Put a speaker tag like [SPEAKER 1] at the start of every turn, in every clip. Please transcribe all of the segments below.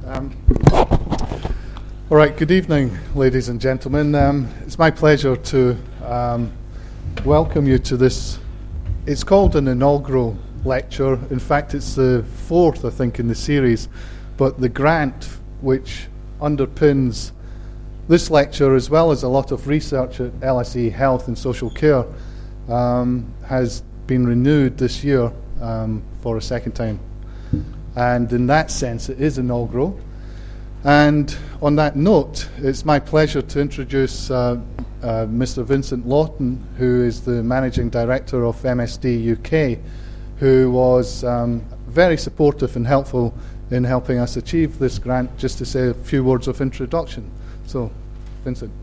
[SPEAKER 1] All right, good evening, ladies and gentlemen. It's my pleasure to welcome you to this. It's called an inaugural lecture. In fact, it's the fourth, I think, in the series. But the grant which underpins this lecture, as well as a lot of research at LSE Health and Social Care, has been renewed this year for a second time. And in that sense, it is inaugural. And on that note, it's my pleasure to introduce Mr. Vincent Lawton, who is the Managing Director of MSD UK, who was very supportive and helpful in helping us achieve this grant, just to say a few words of introduction. So, Vincent.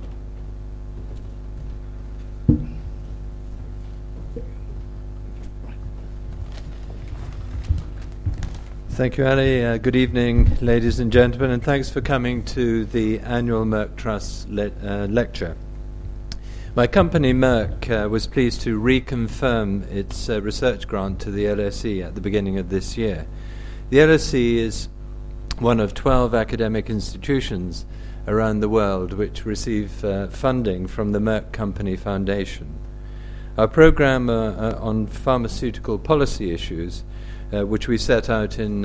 [SPEAKER 2] Thank you, Ali. Good evening, ladies and gentlemen, and thanks for coming to the annual Merck Trust lecture. My company, Merck, was pleased to reconfirm its research grant to the LSE at the beginning of this year. The LSE is one of 12 academic institutions around the world which receive funding from the Merck Company Foundation. Our program on pharmaceutical policy issues, which we set out in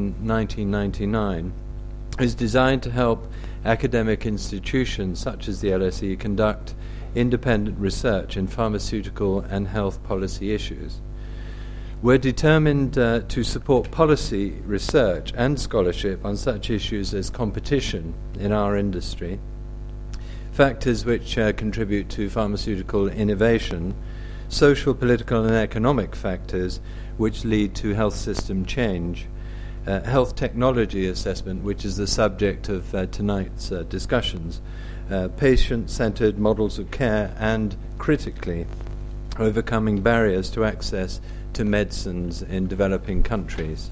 [SPEAKER 2] 1999, is designed to help academic institutions such as the LSE conduct independent research in pharmaceutical and health policy issues. We're determined to support policy research and scholarship on such issues as competition in our industry, factors which contribute to pharmaceutical innovation, social, political and economic factors which lead to health system change, health technology assessment, which is the subject of tonight's discussions, patient-centered models of care, and, critically, overcoming barriers to access to medicines in developing countries.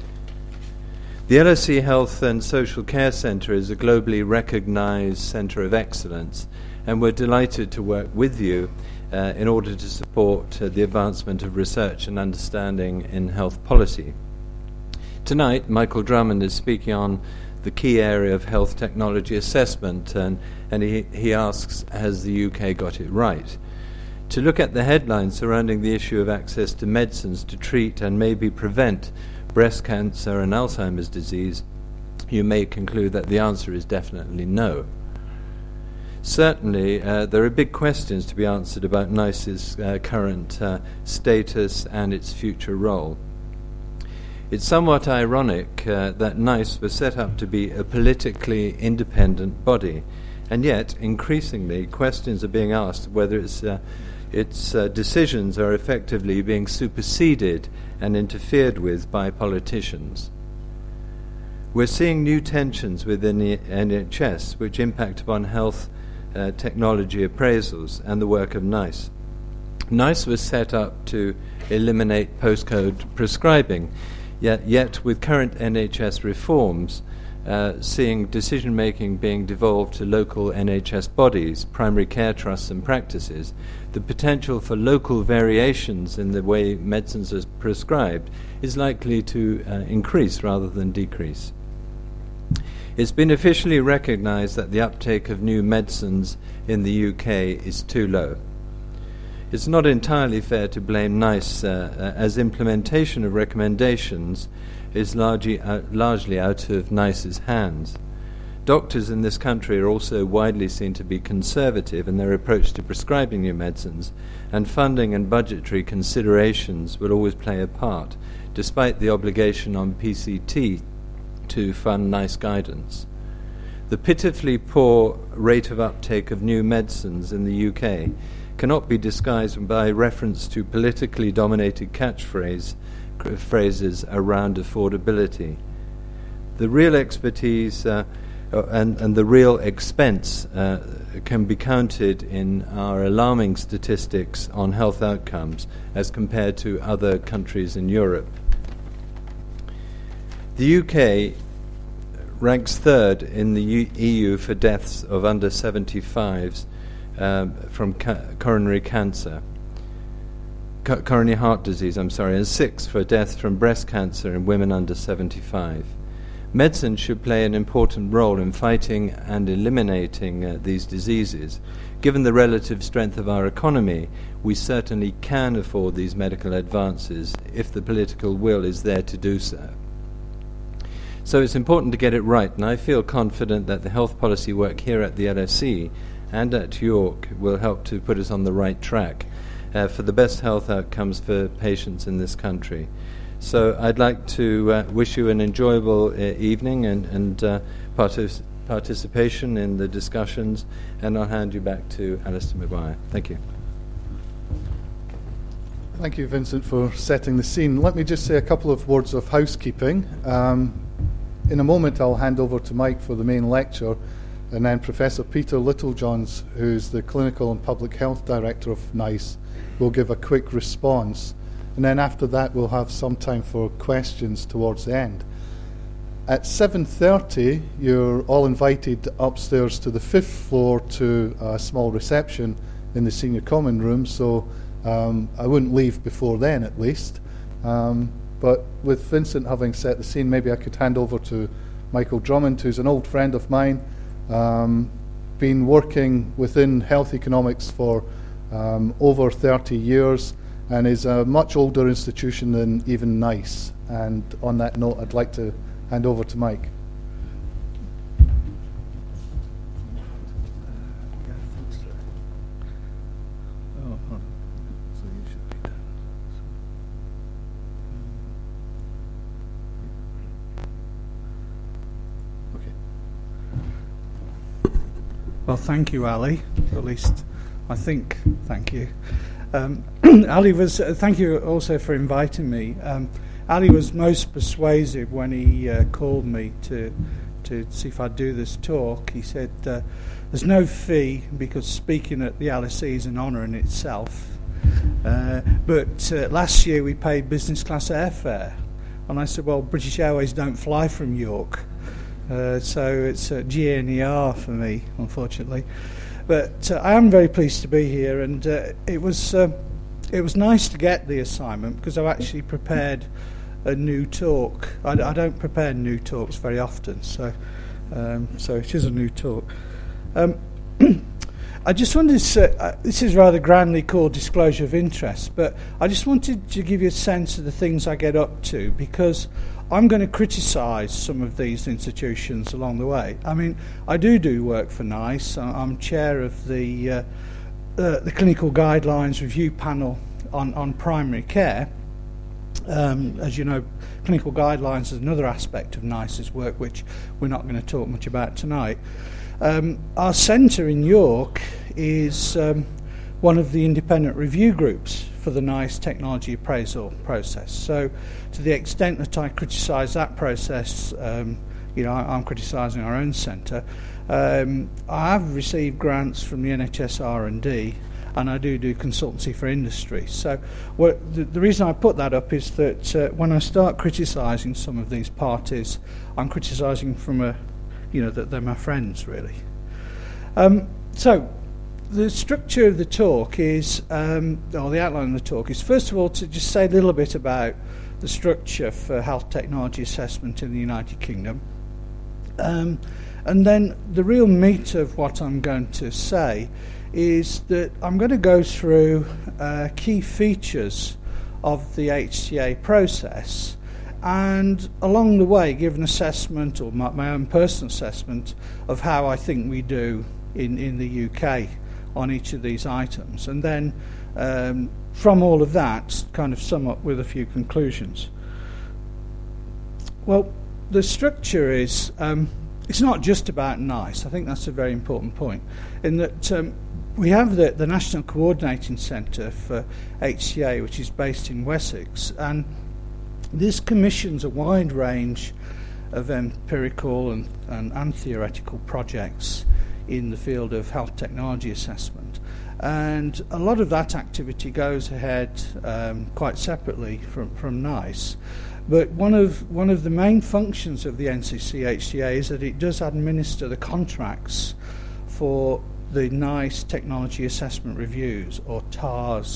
[SPEAKER 2] The LSE Health and Social Care Centre is a globally recognized centre of excellence, and we're delighted to work with you in order to support the advancement of research and understanding in health policy. Tonight, Michael Drummond is speaking on the key area of health technology assessment, and he asks, has the UK got it right? To look at the headlines surrounding the issue of access to medicines to treat and maybe prevent breast cancer and Alzheimer's disease, you may conclude that the answer is definitely no. Certainly, there are big questions to be answered about NICE's current status and its future role. It's somewhat ironic that NICE was set up to be a politically independent body, and yet, increasingly, questions are being asked whether its decisions are effectively being superseded and interfered with by politicians. We're seeing new tensions within the NHS which impact upon health technology appraisals and the work of NICE. NICE was set up to eliminate postcode prescribing, yet with current NHS reforms, seeing decision-making being devolved to local NHS bodies, primary care trusts and practices, the potential for local variations in the way medicines are prescribed is likely to increase rather than decrease. It's been officially recognised that the uptake of new medicines in the UK is too low. It's not entirely fair to blame NICE, as implementation of recommendations is largely out of NICE's hands. Doctors in this country are also widely seen to be conservative in their approach to prescribing new medicines, and funding and budgetary considerations will always play a part, despite the obligation on PCT to fund NICE guidance. The pitifully poor rate of uptake of new medicines in the UK cannot be disguised by reference to politically dominated catchphrases around affordability. The real expertise and the real expense can be counted in our alarming statistics on health outcomes as compared to other countries in Europe. The UK ranks third in the EU for deaths of under 75s from coronary heart disease, and sixth for deaths from breast cancer in women under 75. Medicine should play an important role in fighting and eliminating these diseases. Given the relative strength of our economy, we certainly can afford these medical advances if the political will is there to do so. So it's important to get it right, and I feel confident that the health policy work here at the LSE and at York will help to put us on the right track for the best health outcomes for patients in this country. So I'd like to wish you an enjoyable evening and participation in the discussions, and I'll hand you back to Alistair Maguire. Thank you.
[SPEAKER 1] Thank you, Vincent, for setting the scene. Let me just say a couple of words of housekeeping. In a moment, I'll hand over to Mike for the main lecture, and then Professor Peter Littlejohns, who's the Clinical and Public Health Director of NICE, will give a quick response. And then after that, we'll have some time for questions towards the end. At 7:30, you're all invited upstairs to the 5th floor to a small reception in the senior common room, so I wouldn't leave before then, at least. But with Vincent having set the scene, maybe I could hand over to Michael Drummond, who's an old friend of mine, been working within health economics for over 30 years, and is a much older institution than even NICE. And on that note, I'd like to hand over to Mike.
[SPEAKER 3] Well, thank you, Ali. At least, I think, thank you. Ali was. Thank you also for inviting me. Ali was most persuasive when he called me to see if I'd do this talk. He said, "There's no fee because speaking at the LSE is an honour in itself. But last year we paid business class airfare," and I said, "Well, British Airways don't fly from York." So it's GNER for me, unfortunately. But I am very pleased to be here, and it was nice to get the assignment because I've actually prepared a new talk. I don't prepare new talks very often, so it is a new talk. I just wanted to say, this is rather grandly called disclosure of interest, but I just wanted to give you a sense of the things I get up to, because I'm going to criticise some of these institutions along the way. I mean, I do work for NICE. I'm chair of the Clinical Guidelines Review Panel on Primary Care. As you know, clinical guidelines is another aspect of NICE's work, which we're not going to talk much about tonight. Our centre in York is one of the independent review groups for the NICE technology appraisal process. So to the extent that I criticise that process, I'm criticising our own centre. I have received grants from the NHS R&D, and I do consultancy for industry. So the reason I put that up is that when I start criticising some of these parties, I'm criticising from that they're my friends, really. So the structure of the talk is, or the outline of the talk is, first of all, to just say a little bit about the structure for health technology assessment in the United Kingdom. And then the real meat of what I'm going to say is that I'm going to go through key features of the HTA process, and along the way give an assessment, or my own personal assessment, of how I think we do in the UK on each of these items, and then from all of that kind of sum up with a few conclusions. Well, the structure is, it's not just about NICE. I think that's a very important point, in that we have the National Coordinating Centre for HTA, which is based in Wessex, and this commissions a wide range of empirical and theoretical projects in the field of health technology assessment. And a lot of that activity goes ahead quite separately from NICE. But one of the main functions of the NCC HTA is that it does administer the contracts for the NICE Technology Assessment Reviews, or TARS,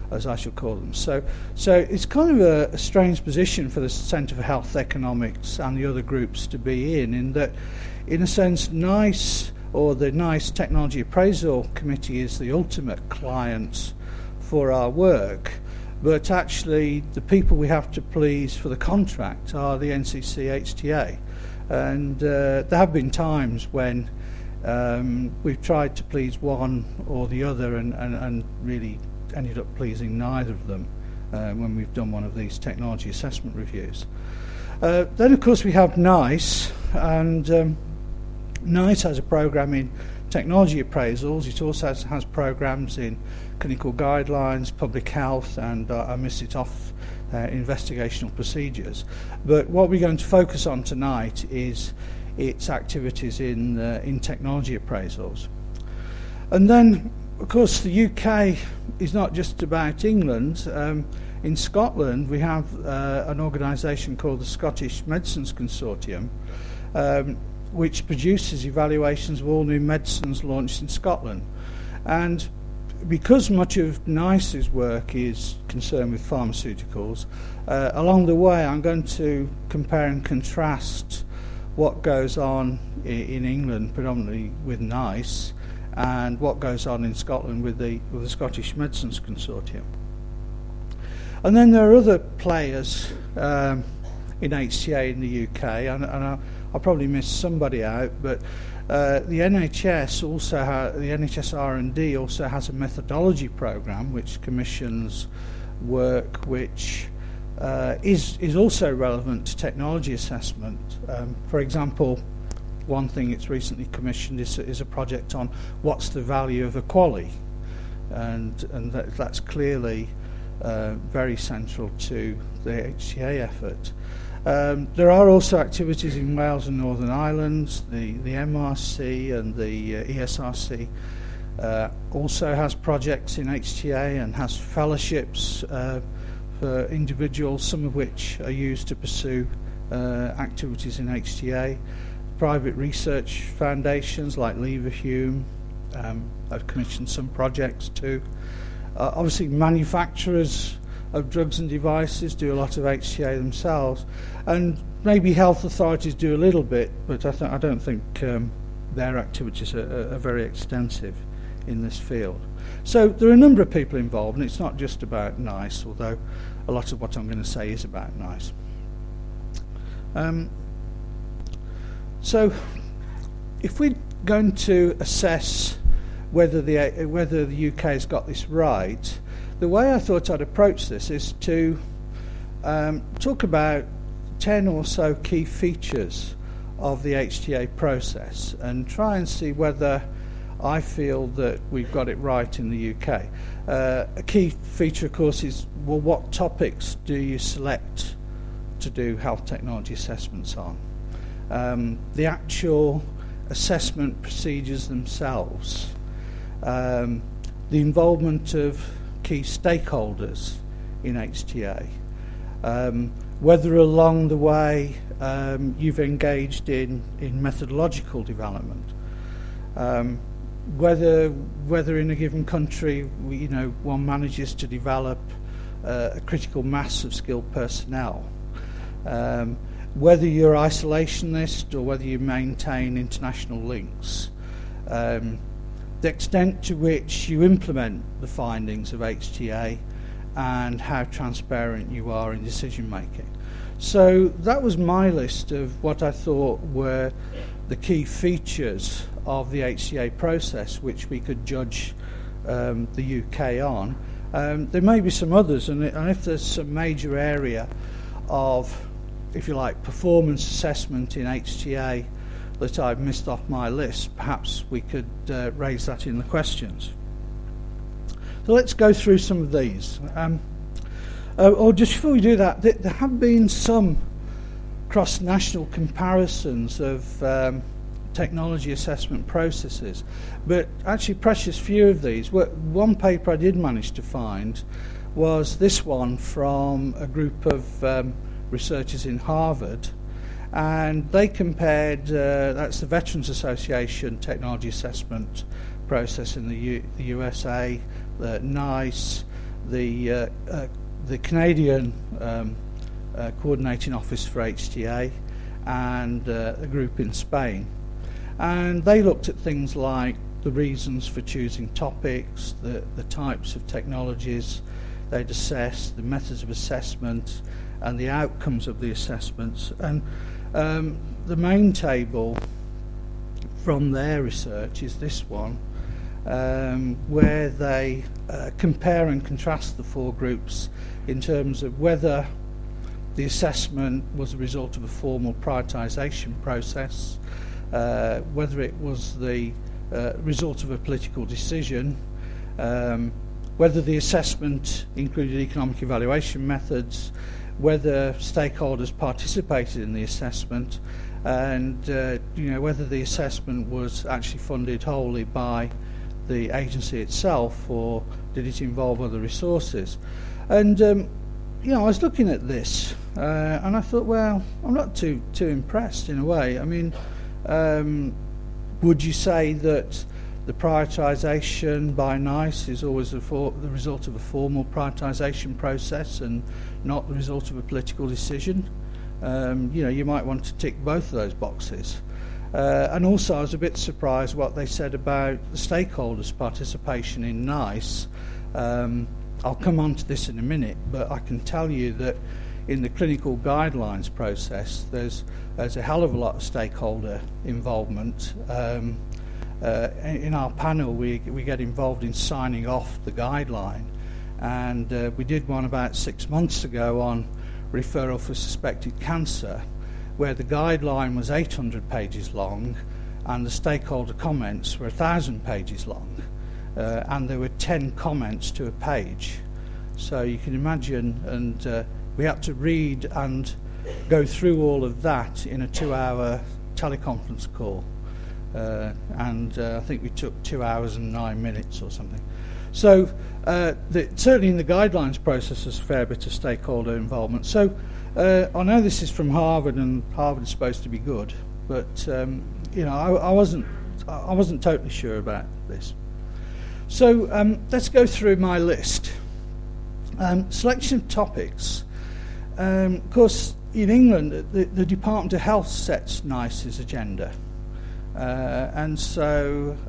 [SPEAKER 3] as I shall call them. So it's kind of a strange position for the Centre for Health Economics and the other groups to be in that, in a sense, NICE, or the NICE Technology Appraisal Committee, is the ultimate client for our work, but actually the people we have to please for the contract are the NCC HTA. And there have been times when we've tried to please one or the other and really ended up pleasing neither of them when we've done one of these technology assessment reviews. Then, of course, we have NICE, and NICE has a programme in technology appraisals. It also has programmes in clinical guidelines, public health, and I missed it off, investigational procedures. But what we're going to focus on tonight is its activities in technology appraisals. And then, of course, the UK is not just about England. In Scotland, we have an organisation called the Scottish Medicines Consortium, which produces evaluations of all new medicines launched in Scotland. And because much of NICE's work is concerned with pharmaceuticals, along the way I'm going to compare and contrast what goes on in England, predominantly with NICE, and what goes on in Scotland with the Scottish Medicines Consortium. And then there are other players in HTA in the UK, and I'll probably miss somebody out, but the NHS the NHS R&D also has a methodology programme which commissions work which is also relevant to technology assessment. For example, one thing it's recently commissioned is a project on what's the value of a QALY, and that's clearly very central to the HTA effort. There are also activities in Wales and Northern Ireland. The MRC and the ESRC also has projects in HTA and has fellowships for individuals, some of which are used to pursue activities in HTA. Private research foundations like Leverhulme have commissioned some projects too. Obviously, manufacturers of drugs and devices do a lot of HTA themselves, and maybe health authorities do a little bit, but I don't think their activities are very extensive in this field. So there are a number of people involved, and it's not just about NICE, although a lot of what I'm going to say is about NICE. So if we're going to assess whether the UK has got this right, the way I thought I'd approach this is to talk about 10 or so key features of the HTA process and try and see whether I feel that we've got it right in the UK. A key feature, of course, is, well, what topics do you select to do health technology assessments on? The actual assessment procedures themselves, the involvement of key stakeholders in HTA, whether along the way you've engaged in methodological development, whether in a given country one manages to develop a critical mass of skilled personnel, whether you're isolationist or whether you maintain international links, the extent to which you implement the findings of HTA, and how transparent you are in decision making. So that was my list of what I thought were the key features of the HTA process which we could judge the UK on. There may be some others, and if there's some major area of, if you like, performance assessment in HTA that I've missed off my list, perhaps we could raise that in the questions. So let's go through some of these. Or just before we do that, there have been some cross-national comparisons of technology assessment processes, but actually precious few of these. One paper I did manage to find was this one from a group of researchers in Harvard, and they compared, that's the Veterans Association technology assessment process in the USA, the NICE, the Canadian coordinating office for HTA and a group in Spain. And they looked at things like the reasons for choosing topics, the types of technologies they'd assess, the methods of assessment, and the outcomes of the assessments. And the main table from their research is this one, where they compare and contrast the four groups in terms of whether the assessment was a result of a formal prioritisation process, whether it was the result of a political decision, whether the assessment included economic evaluation methods, whether stakeholders participated in the assessment, and whether the assessment was actually funded wholly by the agency itself, or did it involve other resources. And I was looking at this and I thought, well, I'm not too impressed in a way. I mean, would you say that the prioritisation by NICE is always the result of a formal prioritisation process and not the result of a political decision? You might want to tick both of those boxes. And also I was a bit surprised what they said about the stakeholders' participation in NICE. I'll come on to this in a minute, but I can tell you that in the clinical guidelines process there's a hell of a lot of stakeholder involvement. In our panel we get involved in signing off the guideline, and we did one about 6 months ago on referral for suspected cancer, where the guideline was 800 pages long and the stakeholder comments were 1,000 pages long, and there were 10 comments to a page. So you can imagine, and we had to read and go through all of that in a 2-hour teleconference call, and I think we took 2 hours and 9 minutes or something. So certainly in the guidelines process there's a fair bit of stakeholder involvement. So I know this is from Harvard, and Harvard is supposed to be good, but I wasn't totally sure about this. So let's go through my list. Selection of topics. Of course, in England, the Department of Health sets NICE's agenda, and so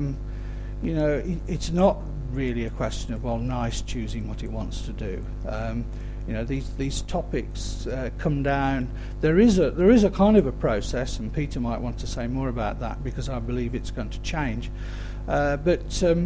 [SPEAKER 3] it's not really a question of NICE choosing what it wants to do. These topics come down. There is a kind of a process, and Peter might want to say more about that because I believe it's going to change. But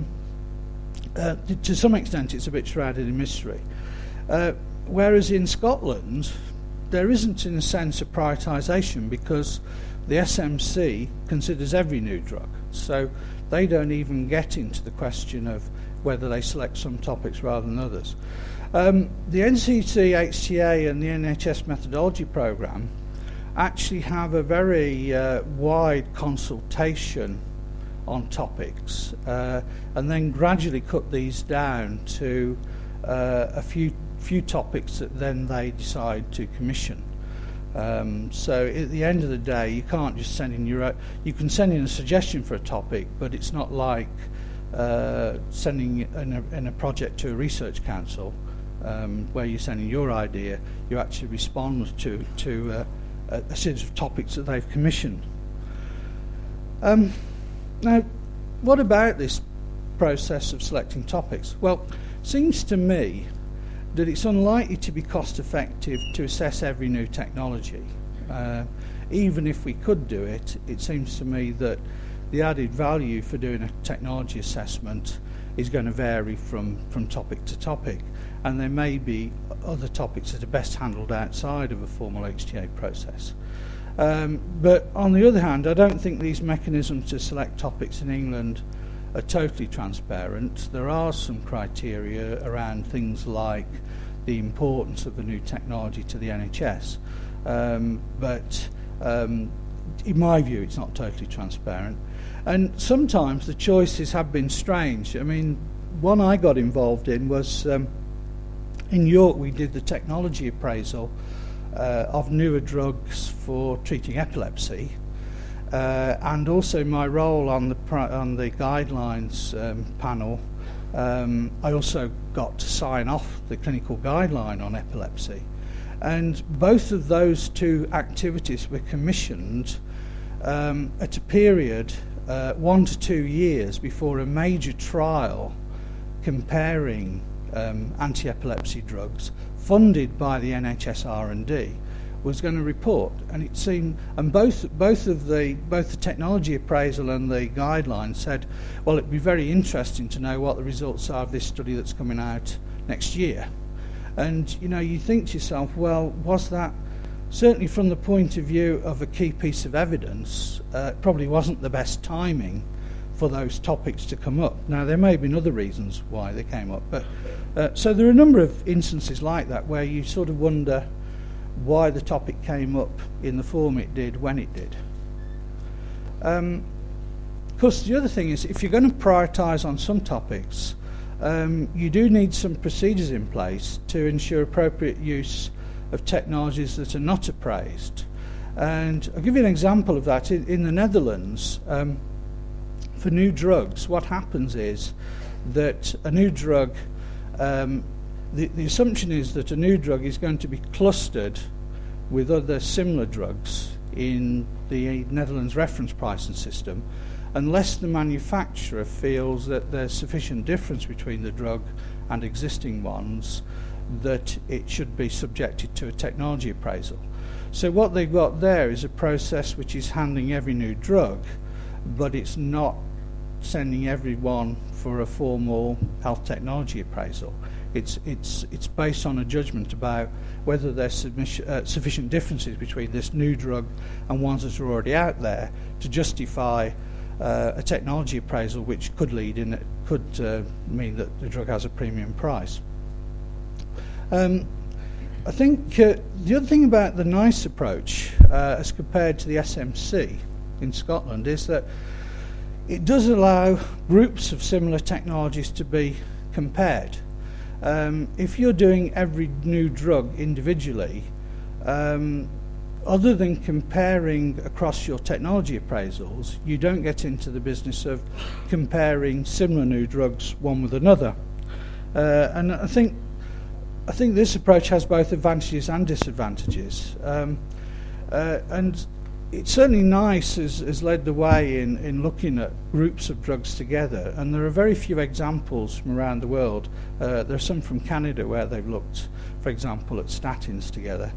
[SPEAKER 3] to some extent, it's a bit shrouded in mystery. Whereas in Scotland, there isn't, in a sense, a prioritisation because the SMC considers every new drug. So they don't even get into the question of whether they select some topics rather than others. The NCT, HTA and the NHS methodology programme actually have a very wide consultation on topics, and then gradually cut these down to a few topics that then they decide to commission. So at the end of the day, you can't just send in you can send in a suggestion for a topic, but it's not like sending in a project to a research council where you're sending your idea. You actually respond to a series of topics that they've commissioned. Now, what about this process of selecting topics? Well, it seems to me that it's unlikely to be cost effective to assess every new technology. Even if we could do it, it seems to me that the added value for doing a technology assessment is going to vary from topic to topic, and there may be other topics that are best handled outside of a formal HTA process. But on the other hand, I don't think these mechanisms to select topics in England are totally transparent. There are some criteria around things like the importance of the new technology to the NHS, but in my view it's not totally transparent, and sometimes the choices have been strange. I mean, one I got involved in was in York. We did the technology appraisal of newer drugs for treating epilepsy, and also my role on the guidelines panel I also got to sign off the clinical guideline on epilepsy. And both of those two activities were commissioned at a period 1 to 2 years before a major trial comparing anti-epilepsy drugs funded by the NHS R&D was going to report. And it seemed, and both the technology appraisal and the guidelines said, well, it'd be very interesting to know what the results are of this study that's coming out next year. And you think to yourself, well, was that, certainly from the point of view of a key piece of evidence, probably wasn't the best timing for those topics to come up. Now, there may have been other reasons why they came up, but so there are a number of instances like that where you sort of wonder why the topic came up in the form it did when it did. Of course, the other thing is, if you're going to prioritise on some topics, you do need some procedures in place to ensure appropriate use of technologies that are not appraised. And I'll give you an example of that. In the Netherlands, for new drugs, what happens is that a new drug, the assumption is that a new drug is going to be clustered with other similar drugs in the Netherlands reference pricing system, unless the manufacturer feels that there's sufficient difference between the drug and existing ones that it should be subjected to a technology appraisal. So what they've got there is a process which is handling every new drug, but it's not sending everyone for a formal health technology appraisal. It's based on a judgment about whether there's sufficient differences between this new drug and ones that are already out there to justify a technology appraisal, which could mean that the drug has a premium price. I think the other thing about the NICE approach as compared to the SMC in Scotland is that it does allow groups of similar technologies to be compared. If you're doing every new drug individually, other than comparing across your technology appraisals, you don't get into the business of comparing similar new drugs one with another. And I think this approach has both advantages and disadvantages. And it's certainly NICE has led the way in looking at groups of drugs together, and there are very few examples from around the world. There are some from Canada where they've looked, for example, at statins together.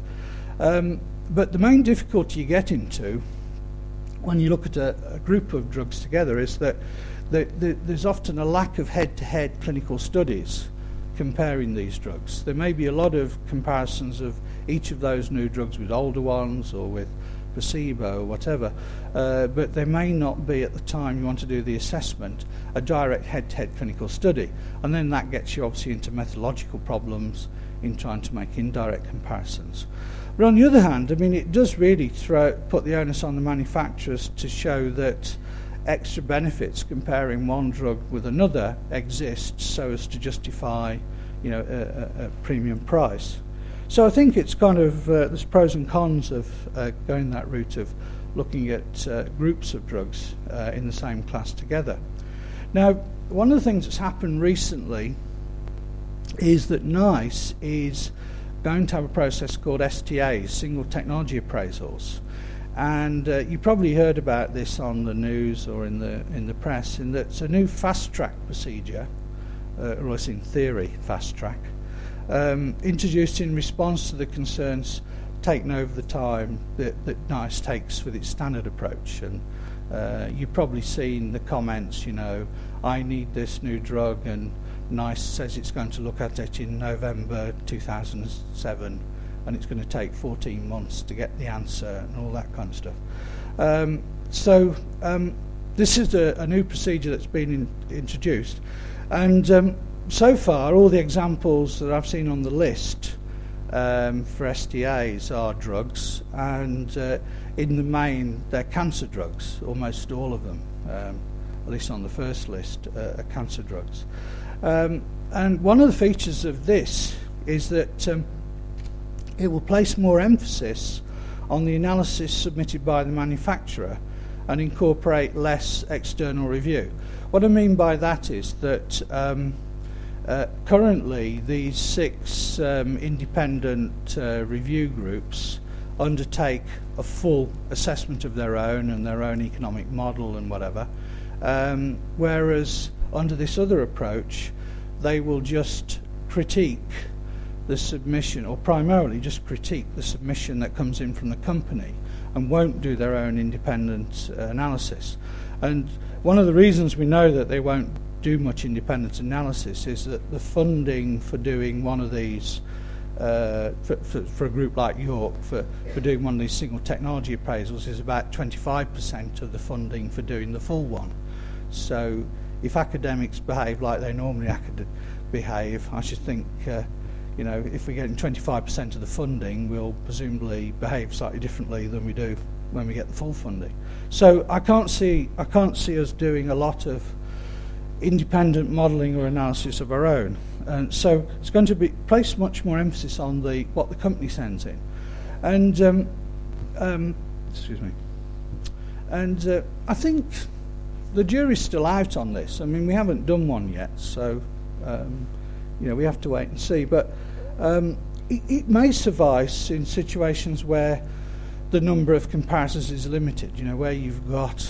[SPEAKER 3] But the main difficulty you get into when you look at a group of drugs together is that there's often a lack of head-to-head clinical studies comparing these drugs. There may be a lot of comparisons of each of those new drugs with older ones or with placebo or whatever, but there may not be, at the time you want to do the assessment, a direct head-to-head clinical study. And then that gets you obviously into methodological problems in trying to make indirect comparisons. But on the other hand, I mean, it does really put the onus on the manufacturers to show that extra benefits comparing one drug with another exist so as to justify, a premium price. So I think it's kind of there's pros and cons of going that route of looking at groups of drugs in the same class together. Now, one of the things that's happened recently is that NICE is going to have a process called STAs, Single Technology Appraisals. And you probably heard about this on the news or in the press, in that it's a new fast-track procedure, or it's in theory fast-track, introduced in response to the concerns taken over the time that NICE takes with its standard approach. And you've probably seen the comments, I need this new drug, and NICE says it's going to look at it in November 2007, and it's going to take 14 months to get the answer and all that kind of stuff. So this is a new procedure that's been introduced. And so far, all the examples that I've seen on the list for STAs are drugs, and in the main, they're cancer drugs, almost all of them, at least on the first list, are cancer drugs. And one of the features of this is that it will place more emphasis on the analysis submitted by the manufacturer and incorporate less external review. What I mean by that is that currently these 6 independent review groups undertake a full assessment of their own and their own economic model and whatever, whereas under this other approach they will just critique the submission, or primarily just critique the submission that comes in from the company, and won't do their own independent analysis. And one of the reasons we know that they won't do much independent analysis is that the funding for doing one of these, for a group like York, for doing one of these single technology appraisals is about 25% of the funding for doing the full one. So if academics behave like they normally behave, I should think, if we're getting 25% of the funding, we'll presumably behave slightly differently than we do when we get the full funding. So I can't see us doing a lot of independent modelling or analysis of our own. And so it's going to be place much more emphasis on what the company sends in. And excuse me. And I think the jury's still out on this. I mean, we haven't done one yet, so we have to wait and see. But it may suffice in situations where the number of comparisons is limited. Where you've got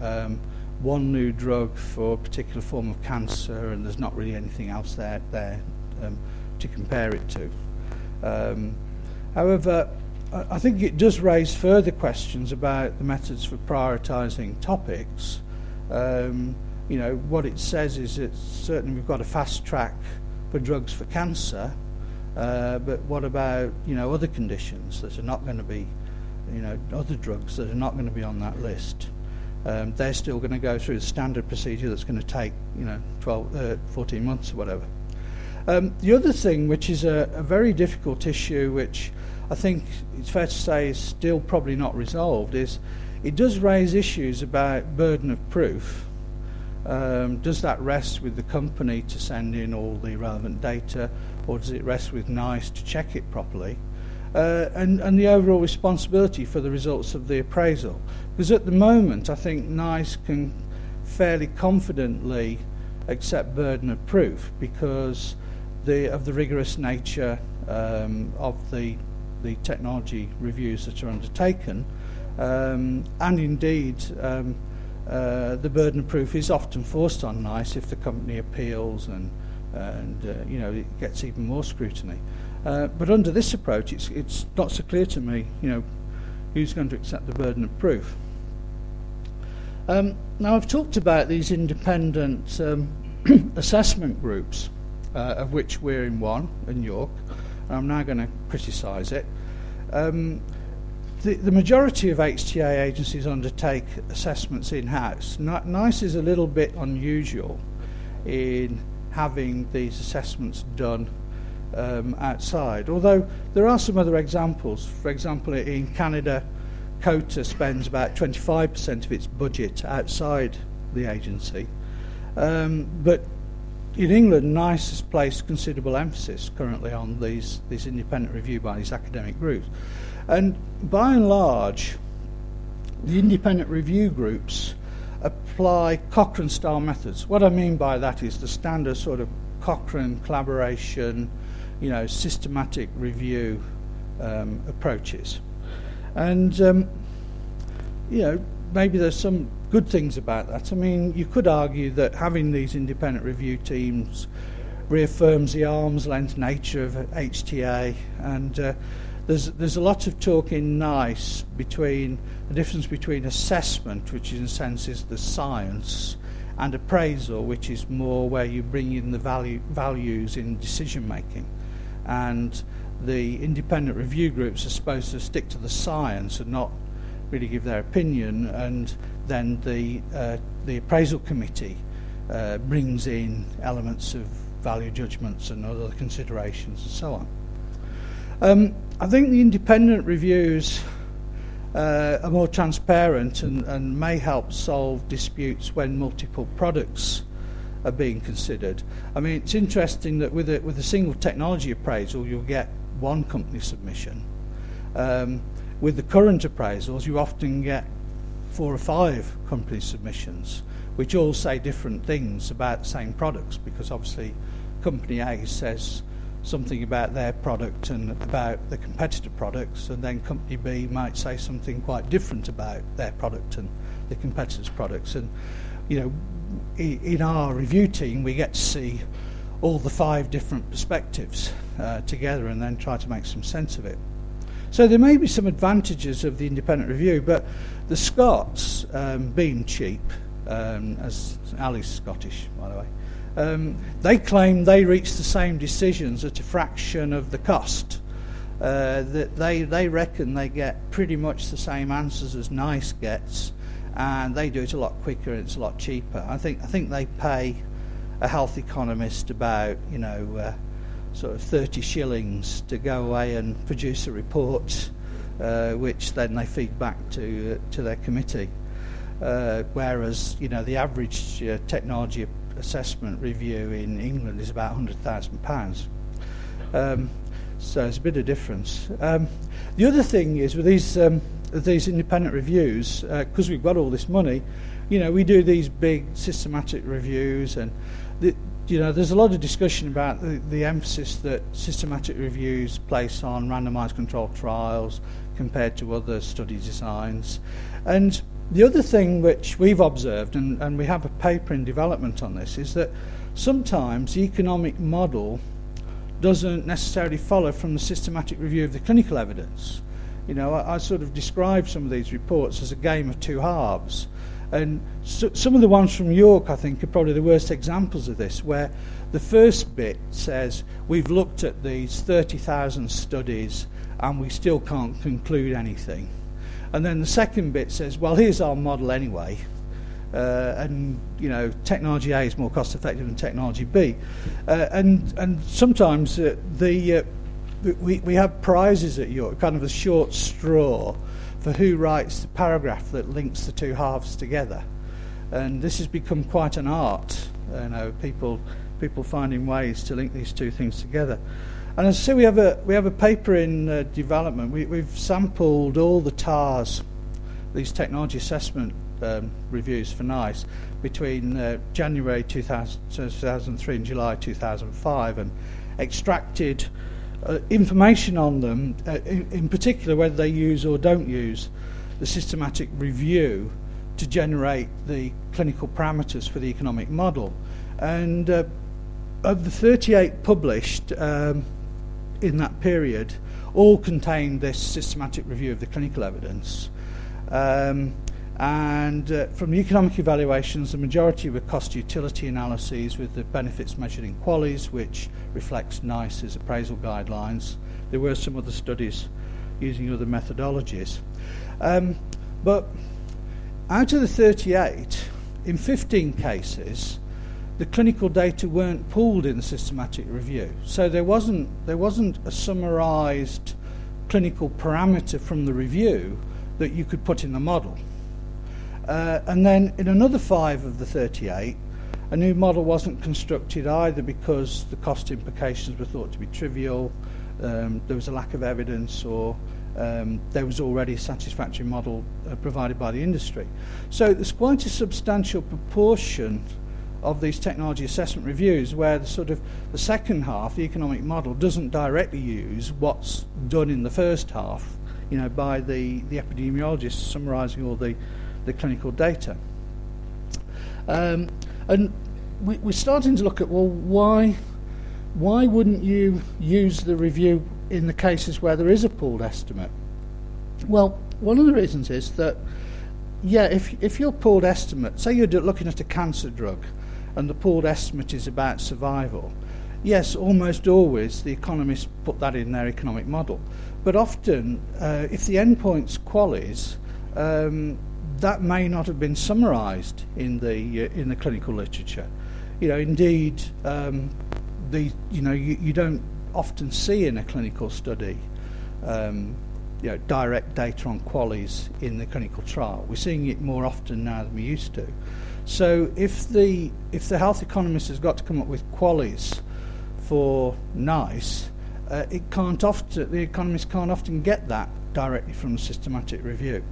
[SPEAKER 3] one new drug for a particular form of cancer, and there's not really anything else there to compare it to. However, I think it does raise further questions about the methods for prioritising topics. What it says is that certainly we've got a fast track for drugs for cancer, but what about other conditions that are not going to be, other drugs that are not going to be on that list? They're still going to go through the standard procedure that's going to take 14 months or whatever. The other thing, which is a very difficult issue, which I think it's fair to say is still probably not resolved, is it does raise issues about burden of proof. Does that rest with the company to send in all the relevant data, or does it rest with NICE to check it properly? And the overall responsibility for the results of the appraisal. Because at the moment, I think NICE can fairly confidently accept burden of proof because of the rigorous nature of the technology reviews that are undertaken, and indeed the burden of proof is often forced on NICE if the company appeals, and it gets even more scrutiny. But under this approach, it's not so clear to me, who's going to accept the burden of proof. Now, I've talked about these independent assessment groups, of which we're in one in York, and I'm now going to criticise it. The majority of HTA agencies undertake assessments in-house. NICE is a little bit unusual in having these assessments done outside, although there are some other examples. For example, in Canada, COTA spends about 25% of its budget outside the agency, but in England, NICE has placed considerable emphasis currently on these independent review by these academic groups, and by and large the independent review groups apply Cochrane-style methods. What I mean by that is the standard sort of Cochrane collaboration, systematic review approaches. And, maybe there's some good things about that. I mean, you could argue that having these independent review teams reaffirms the arm's length nature of HTA, and there's a lot of talk in NICE between the difference between assessment, which in a sense is the science, and appraisal, which is more where you bring in the values in decision making. And the independent review groups are supposed to stick to the science and not really give their opinion, and then the appraisal committee brings in elements of value judgments and other considerations and so on. I think the independent reviews are more transparent and may help solve disputes when multiple products are being considered. I mean, it's interesting that with a single technology appraisal, you'll get one company submission. With the current appraisals, you often get 4 or 5 company submissions, which all say different things about the same products, because obviously company A says something about their product and about the competitor products, and then company B might say something quite different about their product and the competitor's products. And in our review team, we get to see all the 5 different perspectives together and then try to make some sense of it. So there may be some advantages of the independent review, but the Scots, being cheap, as Ali's Scottish, by the way, they claim they reach the same decisions at a fraction of the cost. That they reckon they get pretty much the same answers as NICE gets, and they do it a lot quicker and it's a lot cheaper. I think they pay a health economist about sort of 30 shillings to go away and produce a report, which then they feed back to their committee. Whereas the average technology assessment review in England is about £100,000. So it's a bit of difference. The other thing is with these independent reviews, because we've got all this money, we do these big systematic reviews, and there's a lot of discussion about the emphasis that systematic reviews place on randomised controlled trials compared to other study designs. And the other thing which we've observed, and we have a paper in development on this, is that sometimes the economic model doesn't necessarily follow from the systematic review of the clinical evidence. I sort of describe some of these reports as a game of 2 halves. And some of the ones from York, I think, are probably the worst examples of this, where the first bit says, we've looked at these 30,000 studies and we still can't conclude anything. And then the second bit says, well, here's our model anyway, and technology A is more cost effective than technology B. And sometimes we have prizes at York, kind of a short straw, for who writes the paragraph that links the 2 halves together. And this has become quite an art, people finding ways to link these 2 things together. And as I say, we have a paper in development. We've sampled all the TARS, these technology assessment reviews for NICE, between January 2003 and July 2005, and extracted information on them, in particular whether they use or don't use the systematic review to generate the clinical parameters for the economic model. And of the 38 published in that period, all contained this systematic review of the clinical evidence. And from the economic evaluations, the majority were cost-utility analyses with the benefits measured in QALYs, which reflects NICE's appraisal guidelines. There were some other studies using other methodologies. But out of the 38, in 15 cases, the clinical data weren't pooled in the systematic review. So there wasn't a summarised clinical parameter from the review that you could put in the model. And then in another 5 of the 38, a new model wasn't constructed either because the cost implications were thought to be trivial, there was a lack of evidence, or there was already a satisfactory model provided by the industry. So there's quite a substantial proportion of these technology assessment reviews where the second half, the economic model, doesn't directly use what's done in the first half, by the epidemiologists summarising all the clinical data. And we're starting to look at, well, why wouldn't you use the review in the cases where there is a pooled estimate? Well, one of the reasons is that, if your pooled estimate, say you're looking at a cancer drug and the pooled estimate is about survival, yes, almost always the economists put that in their economic model. But often, if the endpoint's QALYs, that may not have been summarised in the clinical literature. Indeed, you don't often see in a clinical study direct data on QALYs in the clinical trial. We're seeing it more often now than we used to. So if the health economist has got to come up with QALYs for NICE, the economist can't often get that directly from the systematic review.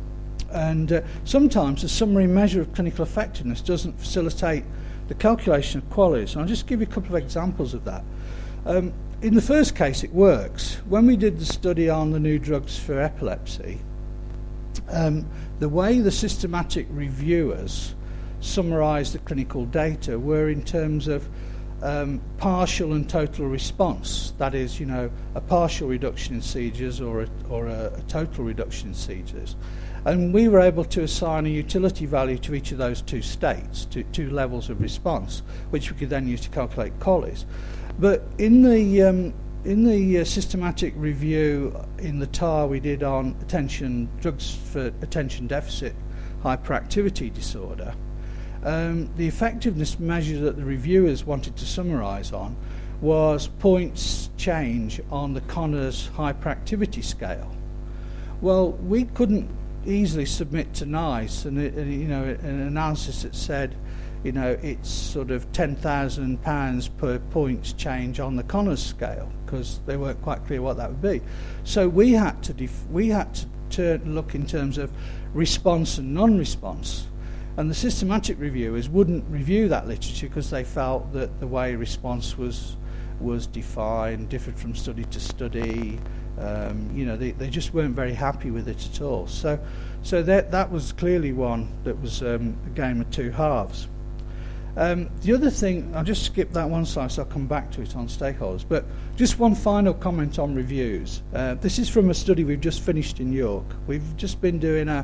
[SPEAKER 3] And sometimes a summary measure of clinical effectiveness doesn't facilitate the calculation of QALYs. And I'll just give you a couple of examples of that. In the first case, it works. When we did the study on the new drugs for epilepsy, the way the systematic reviewers summarised the clinical data were in terms of partial and total response. That is, a partial reduction in seizures or a total reduction in seizures. And we were able to assign a utility value to each of those two states, two levels of response, which we could then use to calculate QALYs. But in the systematic review in the TAR we did on drugs for attention deficit hyperactivity disorder, the effectiveness measure that the reviewers wanted to summarise on was points change on the Conners hyperactivity scale. Well, we couldn't easily submit to NICE an analysis that said, it's sort of £10,000 per points change on the Conners scale, because they weren't quite clear what that would be. So we had to look in terms of response and non-response. And the systematic reviewers wouldn't review that literature because they felt that the way response was defined differed from study to study. They just weren't very happy with it at all. So that was clearly one that was a game of two halves. The other thing, I'll just skip that one slide, so I'll come back to it on stakeholders. But just one final comment on reviews. This is from a study we've just finished in York. We've just been doing a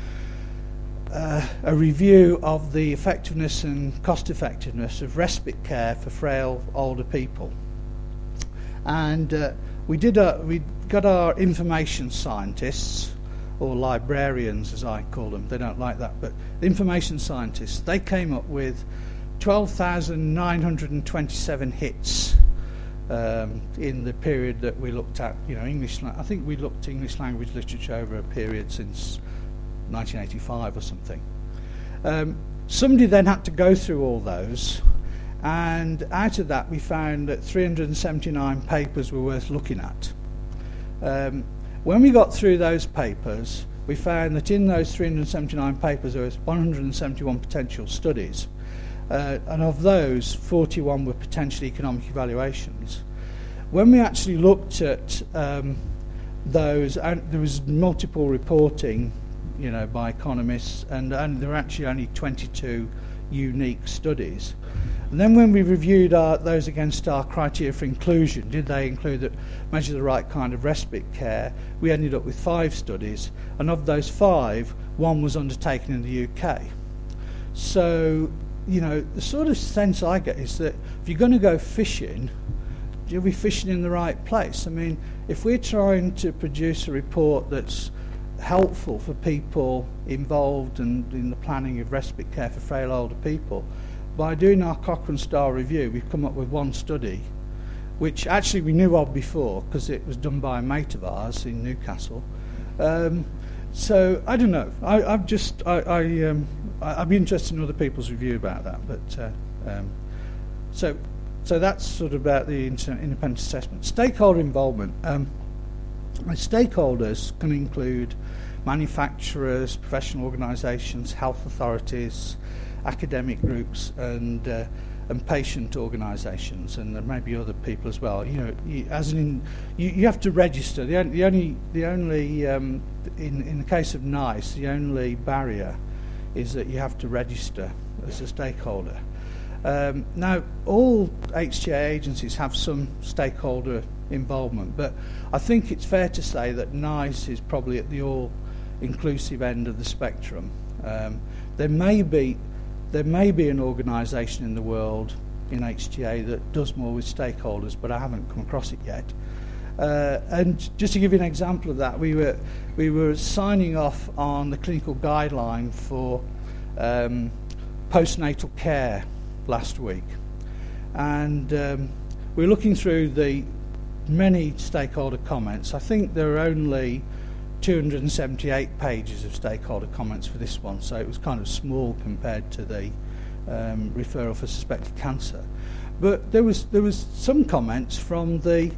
[SPEAKER 3] review of the effectiveness and cost effectiveness of respite care for frail older people. And we got our information scientists, or librarians as I call them, they don't like that, but the information scientists, they came up with 12,927 hits in the period that we looked at, English. I think we looked English language literature over a period since 1985 or something. Somebody then had to go through all those, and out of that we found that 379 papers were worth looking at. When we got through those papers, we found that in those 379 papers there was 171 potential studies, and of those 41 were potential economic evaluations. When we actually looked at those, there was multiple reporting by economists, and there were actually only 22 unique studies. And then when we reviewed those against our criteria for inclusion, did they measure the right kind of respite care, we ended up with 5 studies, and of those 5, one was undertaken in the UK. So, the sort of sense I get is that if you're going to go fishing, you'll be fishing in the right place. I mean, if we're trying to produce a report that's helpful for people involved in the planning of respite care for frail older people, by doing our Cochrane Star review, we've come up with one study, which actually we knew of before because it was done by a mate of ours in Newcastle. So I don't know. I'd be interested in other people's review about that. But so that's sort of about the independent assessment. Stakeholder involvement. Stakeholders can include manufacturers, professional organisations, health authorities, academic groups, and patient organisations, and there may be other people as well. You have to register. The only in the case of NICE, the only barrier is that you have to register as a stakeholder. Now, all HTA agencies have some stakeholder involvement, but I think it's fair to say that NICE is probably at the all-inclusive end of the spectrum. There may be an organisation in the world in HTA that does more with stakeholders, but I haven't come across it yet. And just to give you an example of that, we were signing off on the clinical guideline for postnatal care last week, and we're looking through the many stakeholder comments. I think there are only 278 pages of stakeholder comments for this one, so it was kind of small compared to the referral for suspected cancer. But there was some comments from the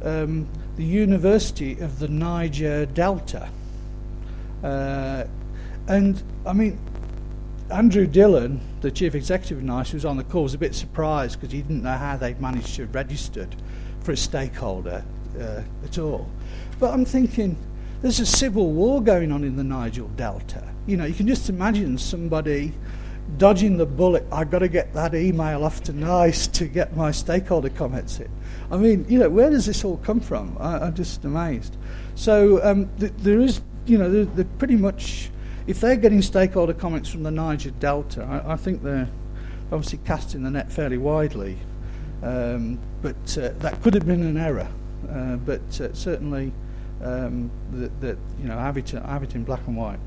[SPEAKER 3] University of the Niger Delta, And, I mean, Andrew Dillon, the chief executive of NICE, who was on the call, was a bit surprised because he didn't know how they'd managed to have registered for a stakeholder at all. But I'm thinking, there's a civil war going on in the Niger Delta. You know, you can just imagine somebody dodging the bullet. I've got to get that email off to NICE to get my stakeholder comments in. I mean, you know, where does this all come from? I'm just amazed. So there is, you know, they're pretty much, if they're getting stakeholder comments from the Niger Delta, I think they're obviously casting the net fairly widely. But that could have been an error. But certainly, that you know, have it in black and white.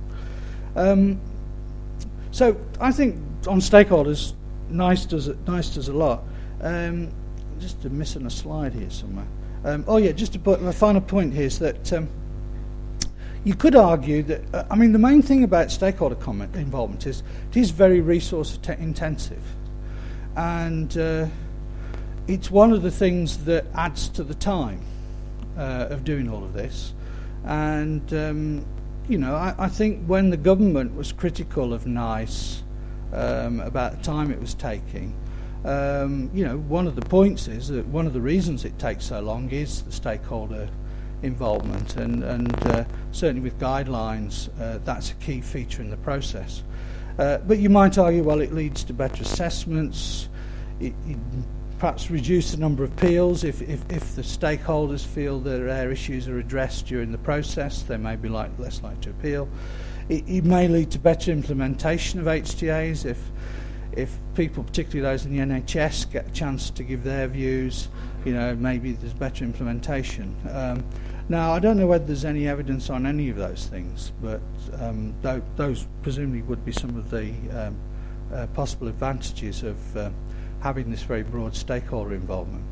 [SPEAKER 3] So I think on stakeholders, NICE does a lot. Just missing a slide here somewhere. Just to put my final point here is that you could argue that I mean the main thing about stakeholder comment involvement is it is very resource intensive, and it's one of the things that adds to the time of doing all of this. And you know, I think when the government was critical of NICE about the time it was taking, you know, one of the points is that one of the reasons it takes so long is the stakeholder involvement, and certainly with guidelines, that's a key feature in the process. But you might argue, well, it leads to better assessments, it perhaps reduce the number of appeals. If the stakeholders feel that their issues are addressed during the process, they may be less likely to appeal. It may lead to better implementation of HTAs if people, particularly those in the NHS, get a chance to give their views. You know, maybe there's better implementation. Now, I don't know whether there's any evidence on any of those things, but those presumably would be some of the possible advantages of having this very broad stakeholder involvement.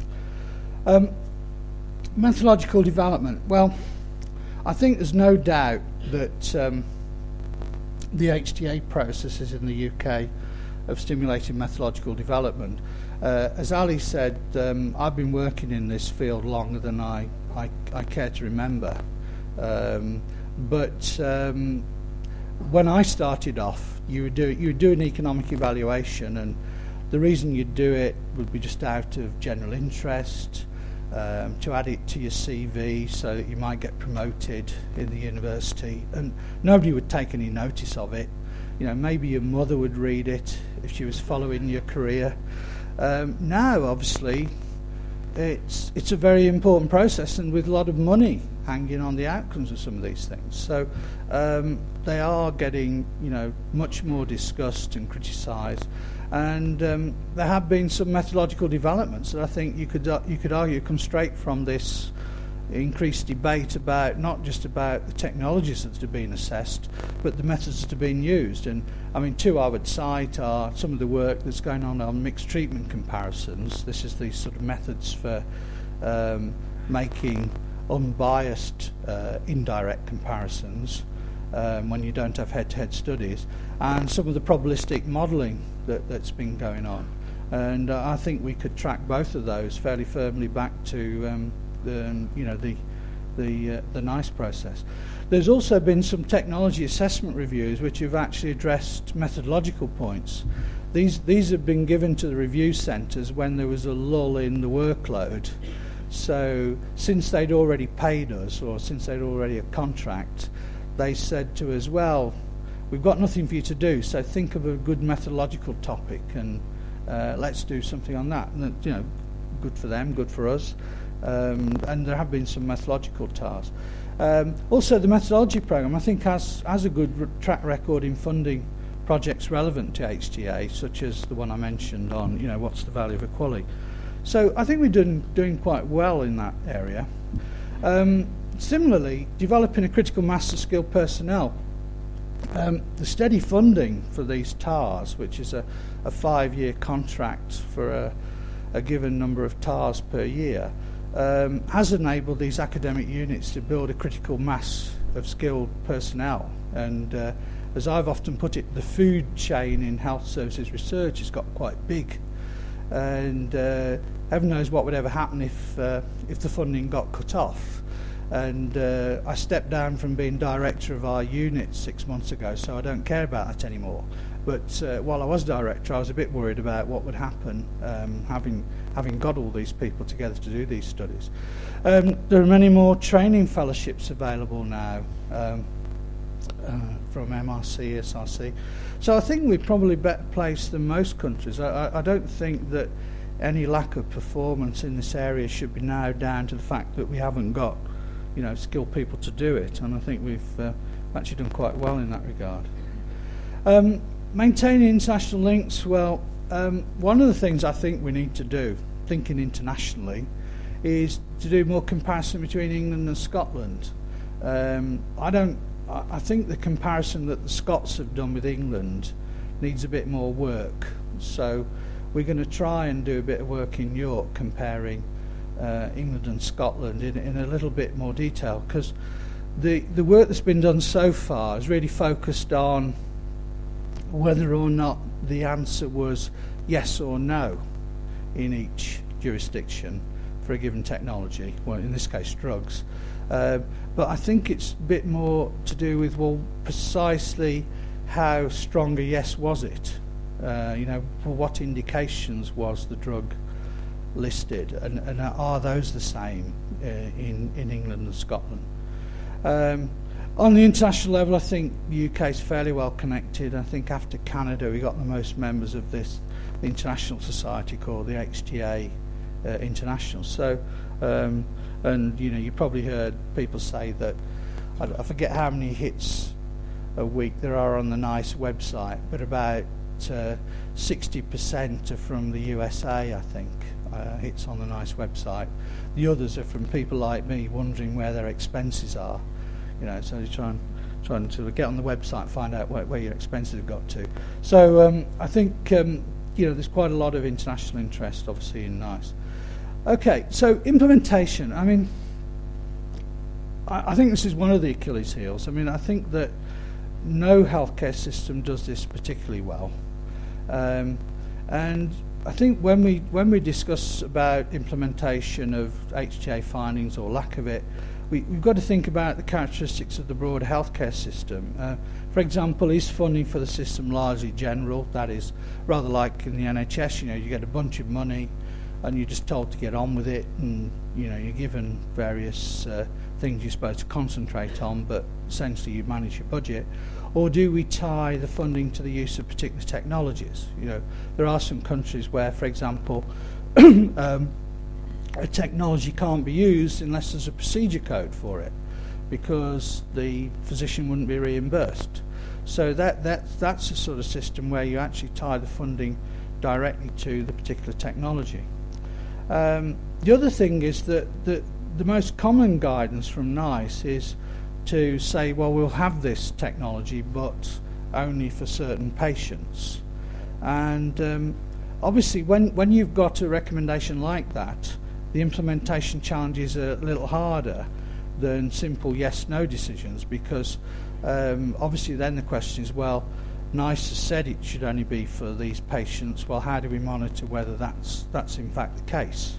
[SPEAKER 3] Methodological development. Well, I think there's no doubt that the HTA processes in the UK have stimulated methodological development. As Ali said, I've been working in this field longer than I care to remember. But when I started off, you would do an economic evaluation, and the reason you'd do it would be just out of general interest, to add it to your CV so that you might get promoted in the university, and nobody would take any notice of it. You know, maybe your mother would read it if she was following your career. Now, obviously, it's a very important process, and with a lot of money hanging on the outcomes of some of these things. So they are getting, you know, much more discussed and criticised. And there have been some methodological developments that I think you could argue come straight from this increased debate about not just about the technologies that are being assessed, but the methods that are being used. And I mean, two I would cite are some of the work that's going on mixed treatment comparisons. This is the sort of methods for making unbiased indirect comparisons when you don't have head-to-head studies, and some of the probabilistic modelling that's been going on. And I think we could track both of those fairly firmly back to the NICE process. There's also been some technology assessment reviews which have actually addressed methodological points. These have been given to the review centres when there was a lull in the workload. So since they'd already paid us, or since they'd already a contract, they said to us, well, we've got nothing for you to do, so think of a good methodological topic and let's do something on that. And, you know, good for them, good for us. And there have been some methodological tasks. Also, the methodology programme, I think, has a good track record in funding projects relevant to HTA, such as the one I mentioned on, you know, what's the value of equality. So I think we're doing quite well in that area. Similarly, developing a critical mass of skilled personnel. The steady funding for these TARs, which is a 5-year contract for a given number of TARs per year, has enabled these academic units to build a critical mass of skilled personnel. And as I've often put it, the food chain in health services research has got quite big. And heaven knows what would ever happen if the funding got cut off. And I stepped down from being director of our unit 6 months ago, so I don't care about that anymore. But while I was director, I was a bit worried about what would happen, having got all these people together to do these studies. There are many more training fellowships available now from MRC, SRC. So I think we're probably better placed than most countries. I don't think that any lack of performance in this area should be now down to the fact that we haven't got, skilled people to do it. And I think we've actually done quite well in that regard. Maintaining international links, well, one of the things I think we need to do, thinking internationally, is to do more comparison between England and Scotland. I think the comparison that the Scots have done with England needs a bit more work. So we're going to try and do a bit of work in York comparing England and Scotland in a little bit more detail, because the work that's been done so far is really focused on whether or not the answer was yes or no in each jurisdiction for a given technology, well, in this case drugs. But I think it's a bit more to do with, well, precisely how strong a yes was it? For what indications was the drug listed, and are those the same in England and Scotland? On the international level, I think the UK is fairly well connected. I think after Canada, we got the most members of this international society called the HTA International. So, and you probably heard people say that, I forget how many hits a week there are on the NICE website, but about 60% are from the USA, I think, hits on the NICE website. The others are from people like me wondering where their expenses are. So you trying to get on the website and find out where your expenses have got to. So I think there's quite a lot of international interest, obviously, in NICE. Okay, so implementation. I mean, I think this is one of the Achilles heels. I mean, I think that no healthcare system does this particularly well, and I think when we discuss about implementation of HTA findings or lack of it, we've got to think about the characteristics of the broader healthcare system. For example, is funding for the system largely general? That is, rather like in the NHS, you get a bunch of money and you're just told to get on with it, and you're given various things you're supposed to concentrate on, but essentially you manage your budget. Or do we tie the funding to the use of particular technologies? There are some countries where, for example, a technology can't be used unless there's a procedure code for it, because the physician wouldn't be reimbursed. So that's a sort of system where you actually tie the funding directly to the particular technology. The other thing is that the most common guidance from NICE is to say, well, we'll have this technology, but only for certain patients. And obviously, when you've got a recommendation like that, the implementation challenges are a little harder than simple yes-no decisions, because obviously then the question is, well, NICE has said it should only be for these patients. Well, how do we monitor whether that's in fact the case?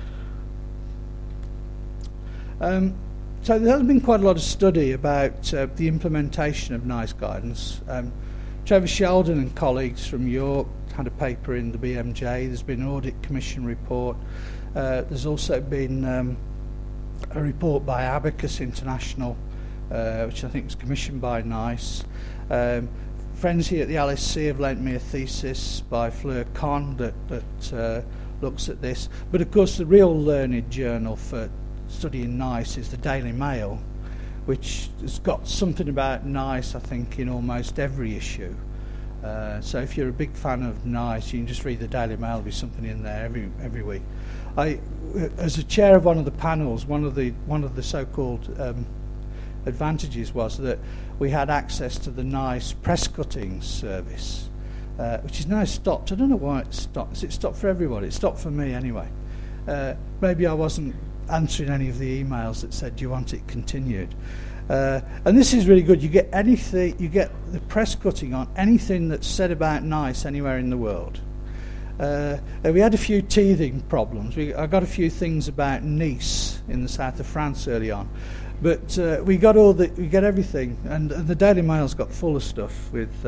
[SPEAKER 3] So there has been quite a lot of study about the implementation of NICE guidance. Trevor Sheldon and colleagues from York had a paper in the BMJ. There's been an audit commission report. There's also been a report by Abacus International, which I think was commissioned by NICE. Friends here at the LSC have lent me a thesis by Fleur Conn that looks at this. But of course the real learned journal for studying NICE is the Daily Mail, which has got something about NICE, I think, in almost every issue. So if you're a big fan of NICE, you can just read the Daily Mail. There'll be something in there every week. As a chair of one of the panels, one of the so-called advantages was that we had access to the NICE press cutting service, which is now stopped. I don't know why it's stopped. Is it stopped for everybody? It stopped for me anyway. Maybe I wasn't answering any of the emails that said, do you want it continued? And this is really good. You get anything, you get the press cutting on anything that's said about NICE anywhere in the world. We had a few teething problems. I got a few things about Nice in the south of France early on, but we got everything, and the Daily Mail's got full of stuff with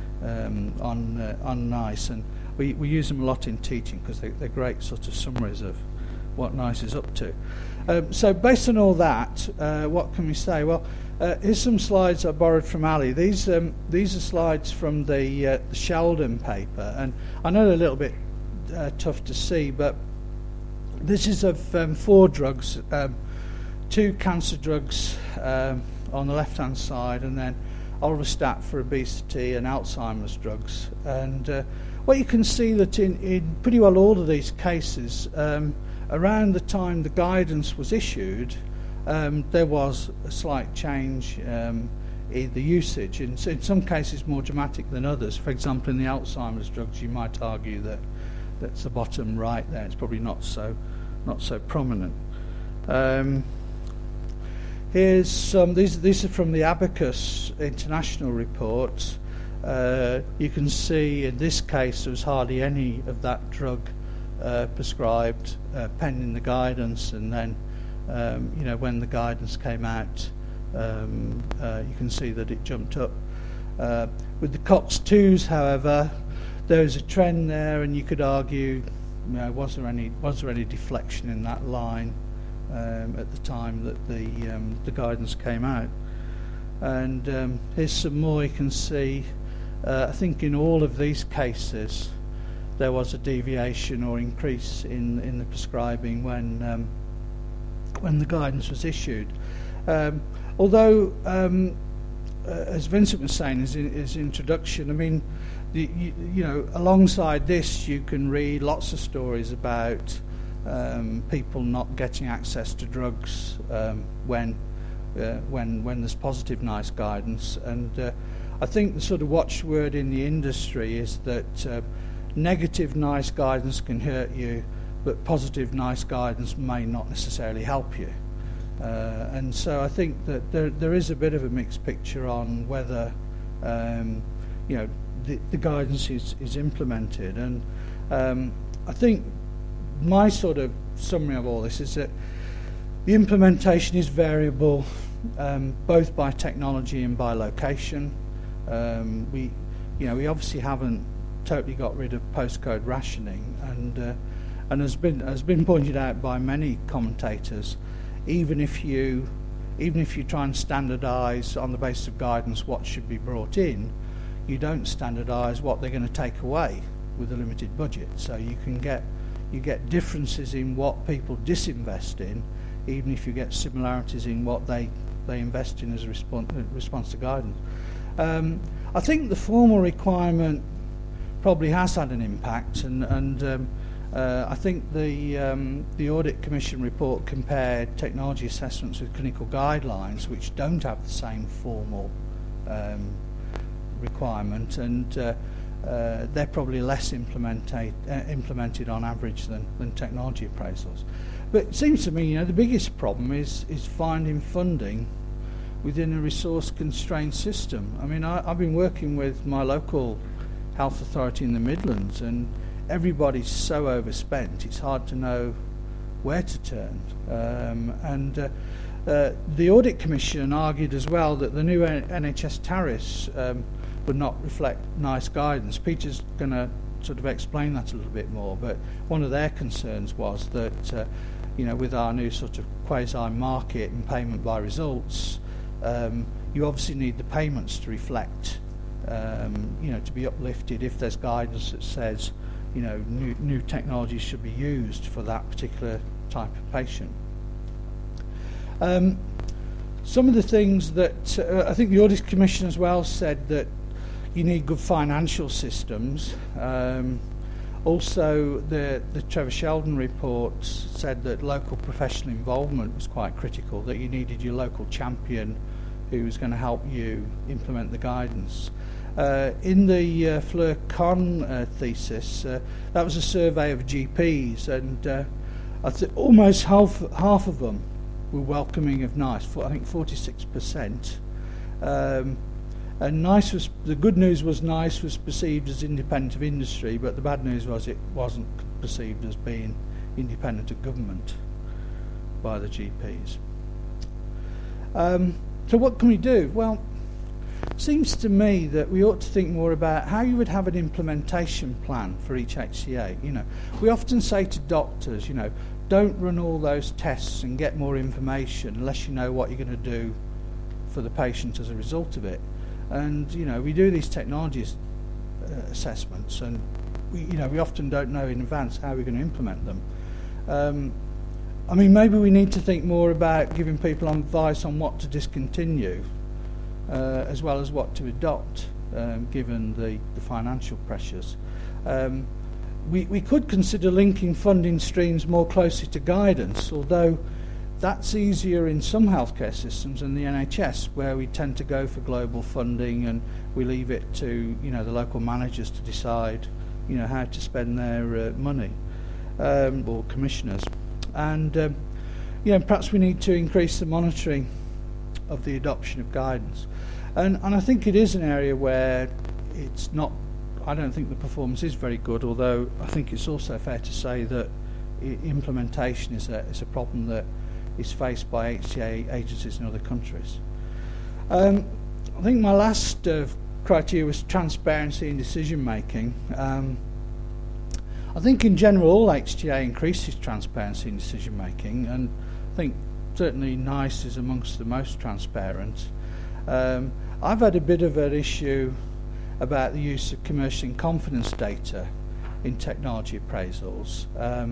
[SPEAKER 3] on Nice, and we use them a lot in teaching because they're great sort of summaries of what Nice is up to. So based on all that, what can we say? Well, here's some slides I borrowed from Ali. These are slides from the Sheldon paper, and I know they're a little bit tough to see, but this is of 4 drugs, 2 cancer drugs on the left-hand side, and then Orlistat for obesity and Alzheimer's drugs. And what you can see that in pretty well all of these cases, around the time the guidance was issued, there was a slight change in the usage. In some cases more dramatic than others. For example, in the Alzheimer's drugs, you might argue that's the bottom right there. It's probably not so prominent. Here's some. These are from the Abacus International reports. You can see in this case there was hardly any of that drug prescribed pending the guidance, and then when the guidance came out, you can see that it jumped up. With the COX-2s, however, there is a trend there, and you could argue, was there any deflection in that line at the time that the guidance came out? And here's some more. You can see, I think in all of these cases, there was a deviation or increase in the prescribing when the guidance was issued. Although, as Vincent was saying in his introduction, I mean, alongside this, you can read lots of stories about people not getting access to drugs when there's positive NICE guidance. And I think the sort of watchword in the industry is that negative NICE guidance can hurt you, but positive NICE guidance may not necessarily help you. And so I think that there is a bit of a mixed picture on whether the guidance is implemented. And I think my sort of summary of all this is that the implementation is variable, both by technology and by location. We obviously haven't totally got rid of postcode rationing, and has been pointed out by many commentators. Even if you try and standardise on the basis of guidance what should be brought in, you don't standardise what they're going to take away with a limited budget. So you get differences in what people disinvest in, even if you get similarities in what they invest in as a response to guidance. I think the formal requirement probably has had an impact, and I think the Audit Commission report compared technology assessments with clinical guidelines, which don't have the same formal requirement, and they're probably less implemented on average than technology appraisals. But it seems to me, the biggest problem is finding funding within a resource-constrained system. I mean, I've been working with my local health authority in the Midlands, and everybody's so overspent, it's hard to know where to turn. The Audit Commission argued as well that the new NHS tariffs would not reflect NICE guidance. Peter's going to sort of explain that a little bit more, but one of their concerns was that, with our new sort of quasi-market and payment by results, you obviously need the payments to reflect, to be uplifted if there's guidance that says, new technology should be used for that particular type of patient. Some of the things that I think the Audit Commission as well said that you need good financial systems. Also, the Trevor Sheldon report said that local professional involvement was quite critical, that you needed your local champion who was going to help you implement the guidance. In the Fleur Con thesis, that was a survey of GPs, and I think almost half of them were welcoming of NICE. I think 46%. And the good news was NICE was perceived as independent of industry, but the bad news was it wasn't perceived as being independent of government by the GPs. So what can we do? Well, it seems to me that we ought to think more about how you would have an implementation plan for each HCA. We often say to doctors, don't run all those tests and get more information unless you know what you're going to do for the patient as a result of it. And we do these technology assessments, and we often don't know in advance how we're going to implement them. Maybe we need to think more about giving people advice on what to discontinue, as well as what to adopt, given the financial pressures. We could consider linking funding streams more closely to guidance, although that's easier in some healthcare systems than the NHS, where we tend to go for global funding and we leave it to the local managers to decide how to spend their money, or commissioners. And perhaps we need to increase the monitoring of the adoption of guidance. And I think it is an area where I don't think the performance is very good, although I think it's also fair to say that implementation is a problem that is faced by HCA agencies in other countries. I think my last criteria was transparency in decision making. I think in general all HTA increases transparency in decision making, and I think certainly NICE is amongst the most transparent. I've had a bit of an issue about the use of commercial in confidence data in technology appraisals.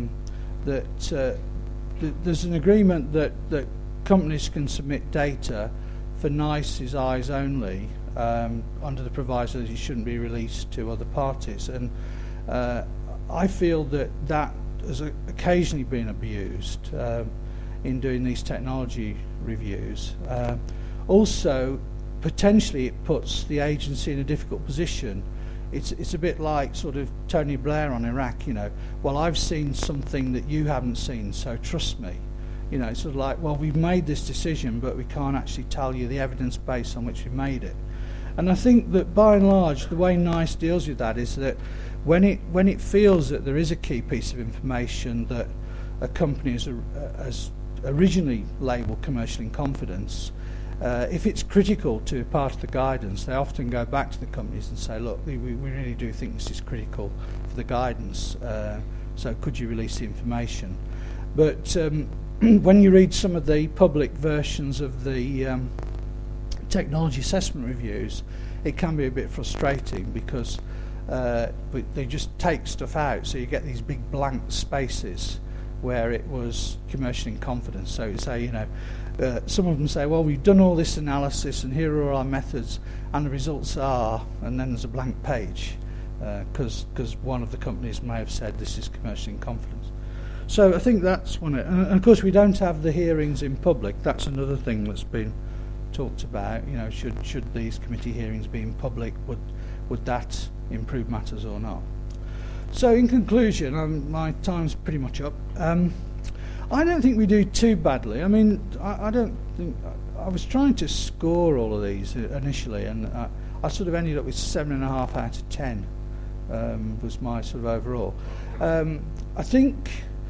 [SPEAKER 3] There's an agreement that companies can submit data for NICE's eyes only, under the proviso that it shouldn't be released to other parties. And I feel that has occasionally been abused in doing these technology reviews. Also, potentially it puts the agency in a difficult position. It's a bit like sort of Tony Blair on Iraq, well, I've seen something that you haven't seen, so trust me. It's sort of like, well, we've made this decision, but we can't actually tell you the evidence base on which we made it. And I think that by and large, the way NICE deals with that is that when it feels that there is a key piece of information that a company has originally labelled commercial in confidence, if it's critical to part of the guidance, they often go back to the companies and say, look, we really do think this is critical for the guidance, so could you release the information? But when you read some of the public versions of the technology assessment reviews, it can be a bit frustrating because they just take stuff out, so you get these big blank spaces where it was commercial in confidence. So you say, some of them say, well, we've done all this analysis and here are our methods and the results are, and then there's a blank page because one of the companies may have said this is commercial in confidence. So I think that's one. And of course we don't have the hearings in public. That's another thing that's been talked about. Should these committee hearings be in public? Would that improve matters or not? So in conclusion, my time's pretty much up. I don't think we do too badly. I don't think... I was trying to score all of these initially, and I sort of ended up with 7.5 out of 10 was my sort of overall. I think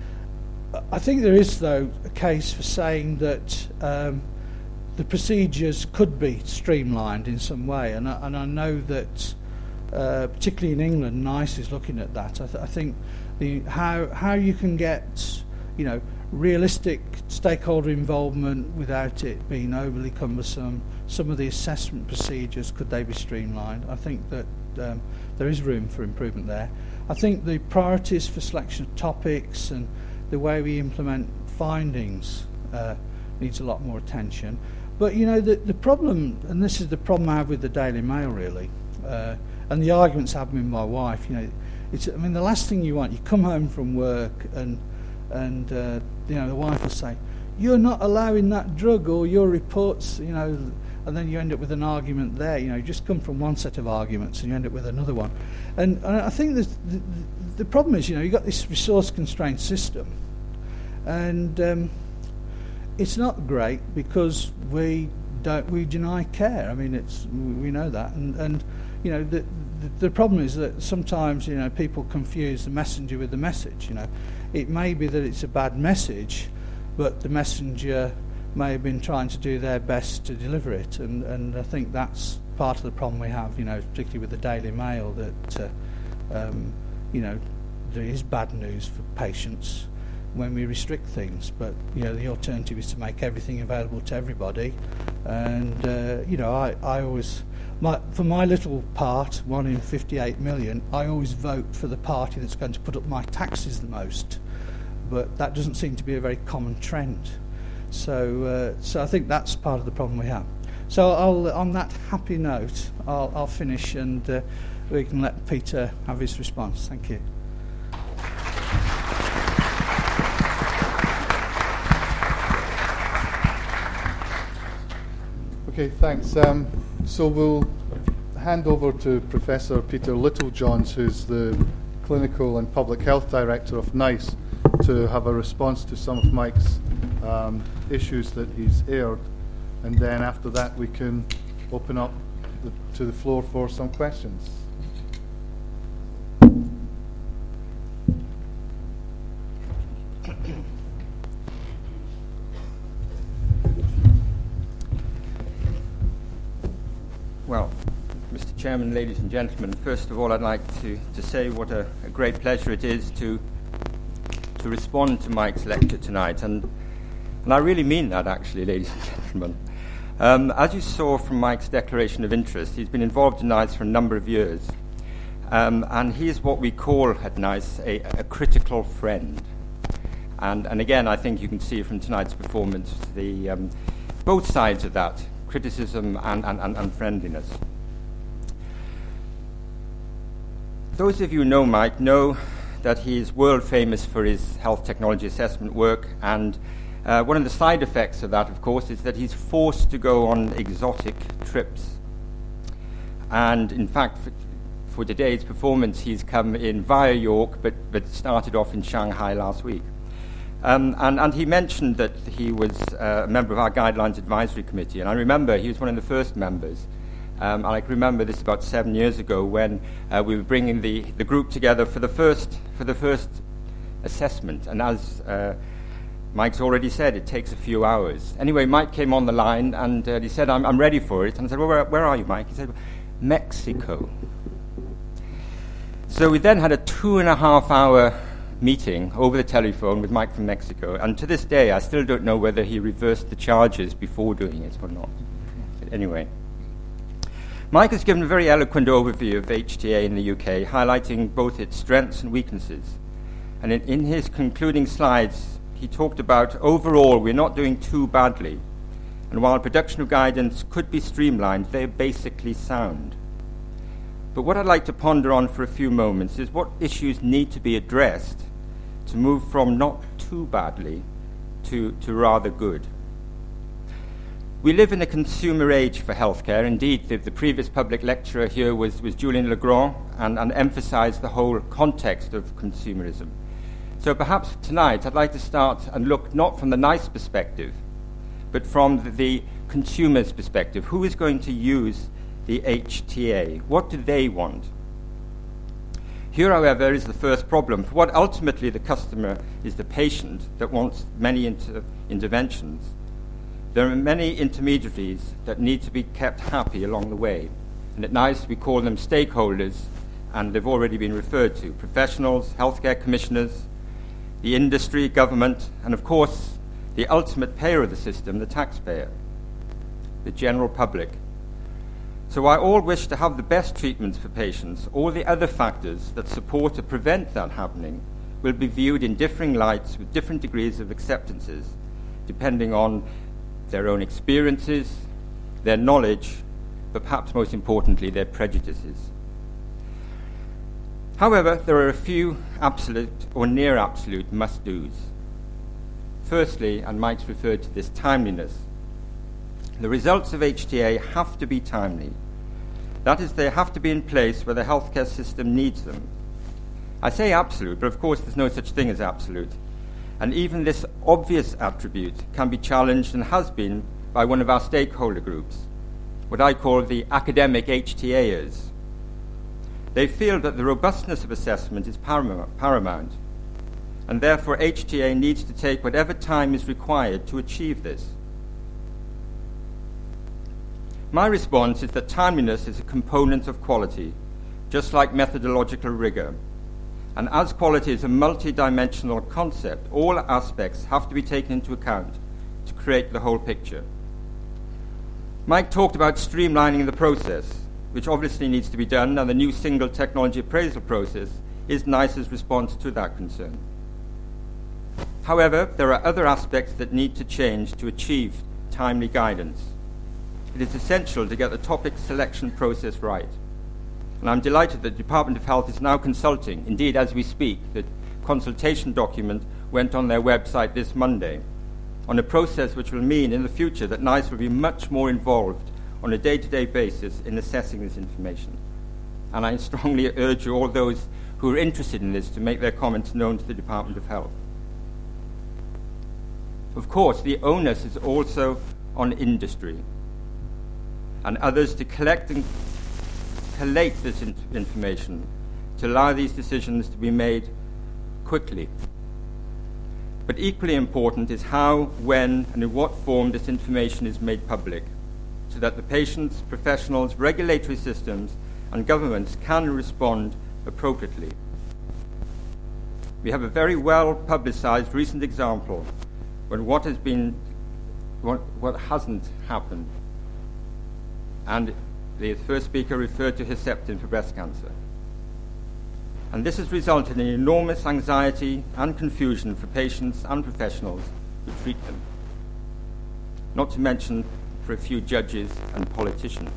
[SPEAKER 3] there is, though, a case for saying that the procedures could be streamlined in some way, and I know that particularly in England, NICE is looking at that. I think how you can get realistic stakeholder involvement without it being overly cumbersome. Some of the assessment procedures, could they be streamlined? I think that there is room for improvement there. I think the priorities for selection of topics and the way we implement findings needs a lot more attention. But the problem, and this is the problem I have with the Daily Mail really, and the arguments I have with my wife, the last thing you want, you come home from work and the wife will say, you're not allowing that drug, or your reports, and then you end up with an argument there. You just come from one set of arguments and you end up with another one. And I think the problem is, you've got this resource-constrained system, and it's not great because we we deny care. I mean, we know that, and you know, the problem is that sometimes, you know, people confuse the messenger with the message. You know, it may be that it's a bad message, but the messenger may have been trying to do their best to deliver it, and I think that's part of the problem we have, you know, particularly with the Daily Mail, that you know, there is bad news for patients when we restrict things, but you know, the alternative is to make everything available to everybody. And you know, I always, for my little part, 1 in 58 million, I always vote for the party that's going to put up my taxes the most, but that doesn't seem to be a very common trend. So I think that's part of the problem we have. So on that happy note, I'll finish, and we can let Peter have his response. Thank you.
[SPEAKER 1] Okay, thanks. So we'll hand over to Professor Peter Littlejohns, who's the Clinical and Public Health Director of NICE, to have a response to some of Mike's issues that he's aired. And then after that, we can open up to the floor for some questions.
[SPEAKER 4] Well, Mr. Chairman, ladies and gentlemen, first of all, I'd like to say what a great pleasure it is to respond to Mike's lecture tonight. And I really mean that, actually, ladies and gentlemen. As you saw from Mike's declaration of interest, he's been involved in NICE for a number of years. And he is what we call at NICE a critical friend. And again, I think you can see from tonight's performance both sides of that, criticism and friendliness. Those of you who know Mike know that he is world famous for his health technology assessment work, and one of the side effects of that, of course, is that he's forced to go on exotic trips. And in fact, for today's performance, he's come in via York, but started off in Shanghai last week. And he mentioned that he was a member of our Guidelines Advisory Committee, and I remember he was one of the first members. And I can remember this about 7 years ago when we were bringing the group together for the first assessment. And as Mike's already said, it takes a few hours. Anyway, Mike came on the line and he said, I'm ready for it. And I said, well, where are you, Mike? He said, Mexico. So we then had a 2.5-hour meeting over the telephone with Mike from Mexico, and to this day I still don't know whether he reversed the charges before doing it or not. But anyway, Mike has given a very eloquent overview of HTA in the UK, highlighting both its strengths and weaknesses. And in his concluding slides, he talked about overall we're not doing too badly, and while production of guidance could be streamlined, they're basically sound. But what I'd like to ponder on for a few moments is what issues need to be addressed to move from not too badly to rather good. We live in a consumer age for healthcare. Indeed, the previous public lecturer here was Julian Legrand and emphasized the whole context of consumerism. So perhaps tonight I'd like to start and look not from the NICE perspective, but from the consumer's perspective. Who is going to use the HTA? What do they want? Here, however, is the first problem. For what ultimately the customer is the patient that wants many interventions. There are many intermediaries that need to be kept happy along the way. And at NICE, we call them stakeholders, and they've already been referred to. Professionals, healthcare commissioners, the industry, government, and of course, the ultimate payer of the system, the taxpayer, the general public. So while all wish to have the best treatments for patients, all the other factors that support or prevent that happening will be viewed in differing lights with different degrees of acceptances, depending on their own experiences, their knowledge, but perhaps most importantly, their prejudices. However, there are a few absolute or near absolute must-dos. Firstly, and Mike's referred to this, timeliness. The results of HTA have to be timely. That is, they have to be in place where the healthcare system needs them. I say absolute, but of course there's no such thing as absolute. And even this obvious attribute can be challenged and has been by one of our stakeholder groups, what I call the academic HTAers. They feel that the robustness of assessment is paramount, and therefore HTA needs to take whatever time is required to achieve this. My response is that timeliness is a component of quality, just like methodological rigor. And as quality is a multi-dimensional concept, all aspects have to be taken into account to create the whole picture. Mike talked about streamlining the process, which obviously needs to be done, and the new single technology appraisal process is NICE's response to that concern. However, there are other aspects that need to change to achieve timely guidance. It is essential to get the topic selection process right. And I'm delighted that the Department of Health is now consulting. Indeed, as we speak, the consultation document went on their website this Monday on a process which will mean in the future that NICE will be much more involved on a day-to-day basis in assessing this information. And I strongly urge all those who are interested in this to make their comments known to the Department of Health. Of course, the onus is also on industry and others to collate this information to allow these decisions to be made quickly. But equally important is how, when, and in what form this information is made public, so that the patients, professionals, regulatory systems, and governments can respond appropriately. We have a very well-publicized recent example when what hasn't happened. And the first speaker referred to Herceptin for breast cancer. And this has resulted in enormous anxiety and confusion for patients and professionals who treat them, not to mention for a few judges and politicians.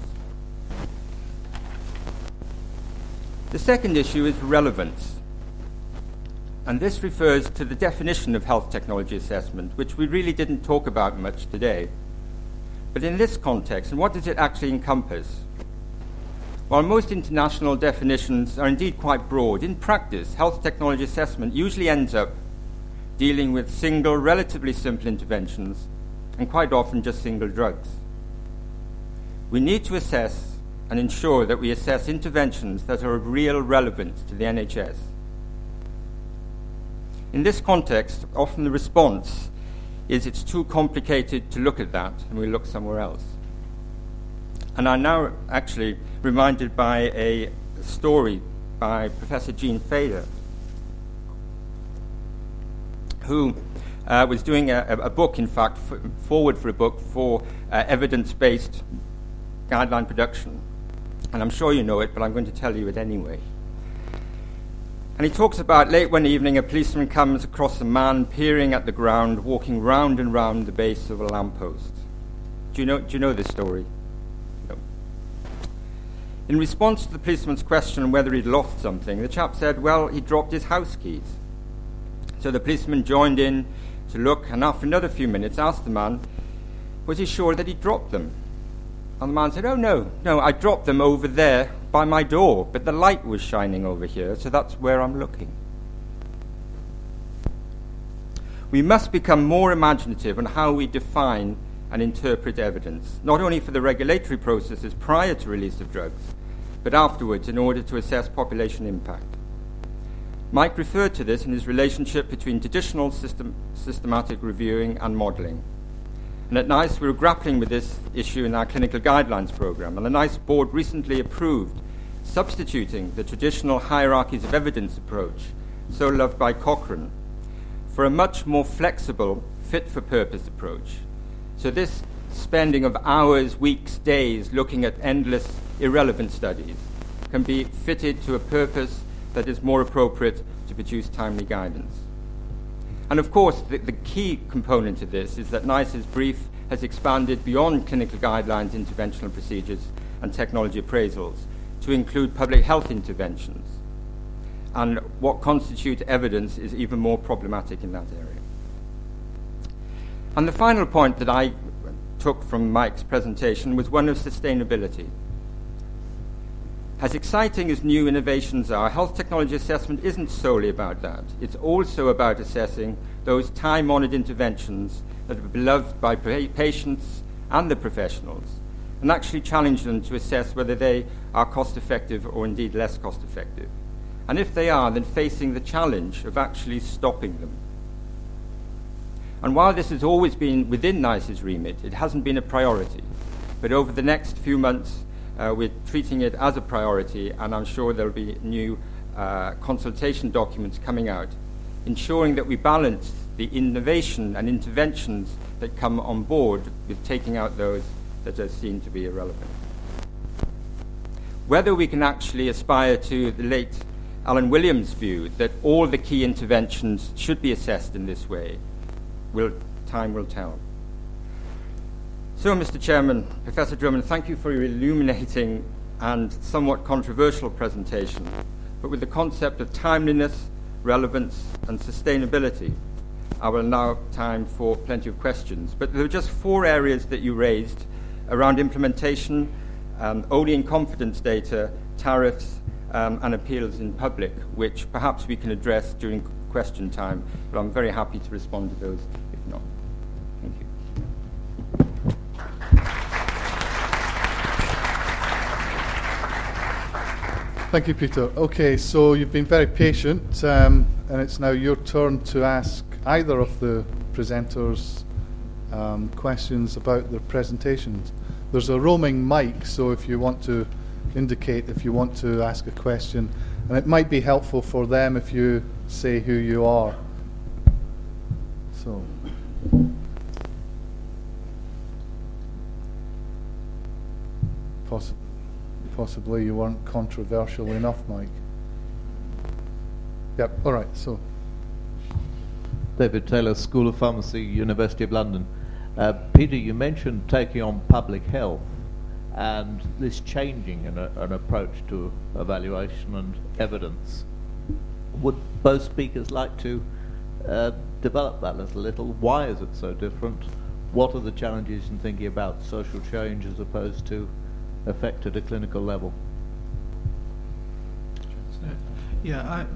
[SPEAKER 4] The second issue is relevance. And this refers to the definition of health technology assessment, which we really didn't talk about much today. But in this context, and what does it actually encompass? While most international definitions are indeed quite broad, in practice, health technology assessment usually ends up dealing with single, relatively simple interventions, and quite often just single drugs. We need to assess and ensure that we assess interventions that are of real relevance to the NHS. In this context, often the response is it's too complicated to look at that, and we look somewhere else. And I'm now actually reminded by a story by Professor Jean Fader, who was doing a book, in fact, forward for a book for evidence-based guideline production. And I'm sure you know it, but I'm going to tell you it anyway. And he talks about late one evening, a policeman comes across a man peering at the ground, walking round and round the base of a lamppost. Do you know this story? No. In response to the policeman's question whether he'd lost something, the chap said, well, he dropped his house keys. So the policeman joined in to look, and after another few minutes asked the man, was he sure that he dropped them? And the man said, oh, no, I dropped them over there by my door, but the light was shining over here, so that's where I'm looking. We must become more imaginative on how we define and interpret evidence, not only for the regulatory processes prior to release of drugs, but afterwards in order to assess population impact. Mike referred to this in his relationship between traditional systematic reviewing and modelling. And at NICE, we were grappling with this issue in our clinical guidelines program, and the NICE board recently approved substituting the traditional hierarchies of evidence approach, so loved by Cochrane, for a much more flexible, fit-for-purpose approach. So this spending of hours, weeks, days looking at endless irrelevant studies can be fitted to a purpose that is more appropriate to produce timely guidance. And of course, the key component of this is that NICE's brief has expanded beyond clinical guidelines, interventional procedures, and technology appraisals to include public health interventions. And what constitutes evidence is even more problematic in that area. And the final point that I took from Mike's presentation was one of sustainability. As exciting as new innovations are, health technology assessment isn't solely about that. It's also about assessing those time-honored interventions that are beloved by patients and the professionals, and actually challenge them to assess whether they are cost-effective or indeed less cost-effective. And if they are, then facing the challenge of actually stopping them. And while this has always been within NICE's remit, it hasn't been a priority. But over the next few months, we're treating it as a priority, and I'm sure there'll be new consultation documents coming out, ensuring that we balance the innovation and interventions that come on board with taking out those that are seen to be irrelevant. Whether we can actually aspire to the late Alan Williams' view that all the key interventions should be assessed in this way, time will tell. So, Mr. Chairman, Professor Drummond, thank you for your illuminating and somewhat controversial presentation, but with the concept of timeliness, relevance, and sustainability, I will now have time for plenty of questions. But there were just 4 areas that you raised around implementation, ODI and confidence data, tariffs, and appeals in public, which perhaps we can address during question time, but I'm very happy to respond to those if not. Thank you.
[SPEAKER 1] Thank you, Peter. Okay, so you've been very patient, and it's now your turn to ask either of the presenters questions about their presentations. There's a roaming mic, so if you want to indicate if you want to ask a question, and it might be helpful for them if you say who you are. So, possibly you weren't controversial enough, Mike. Yep, all right, so.
[SPEAKER 5] David Taylor, School of Pharmacy, University of London. Peter, you mentioned taking on public health and this changing an approach to evaluation and evidence. Would both speakers like to develop that a little? Why is it so different? What are the challenges in thinking about social change as opposed to effect at a clinical level?
[SPEAKER 3] Yeah,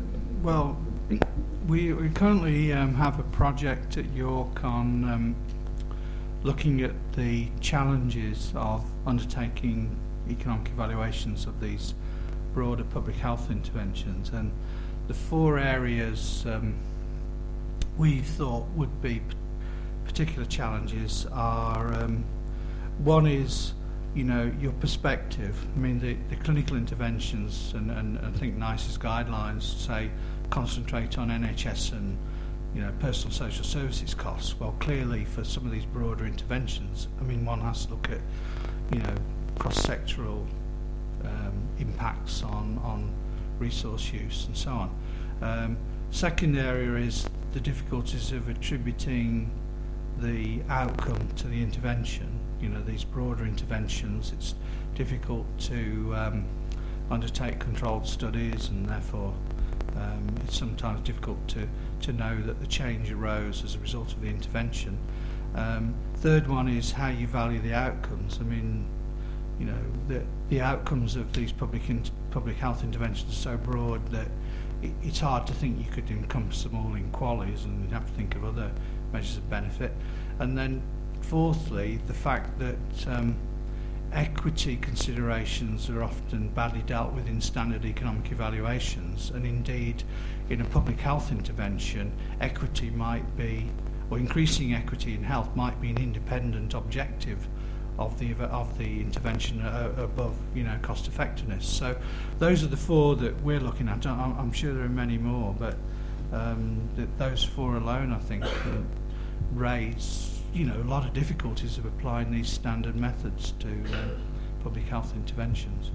[SPEAKER 3] we currently have a project at York on looking at the challenges of undertaking economic evaluations of these broader public health interventions, and the 4 areas we thought would be particular challenges are one is, you know, your perspective. I mean, the clinical interventions and I think NICE's guidelines say concentrate on NHS and, you know, personal social services costs. Well, clearly for some of these broader interventions, I mean, one has to look at, you know, cross-sectoral impacts on resource use and so on. Second area is the difficulties of attributing the outcome to the intervention. You know, these broader interventions, it's difficult to undertake controlled studies, and therefore it's sometimes difficult to know that the change arose as a result of the intervention. Third one is how you value the outcomes. I mean, you know, the outcomes of these public health interventions are so broad that it's hard to think you could encompass them all in QALYs, and you'd have to think of other measures of benefit. And then fourthly, the fact that equity considerations are often badly dealt with in standard economic evaluations, and indeed in a public health intervention, equity might be, or increasing equity in health might be an independent objective of the intervention above, you know, cost effectiveness. So those are the 4 that we're looking at. I'm sure there are many more, but those 4 alone, I think, raise, you know, a lot of difficulties of applying these standard methods to public health interventions.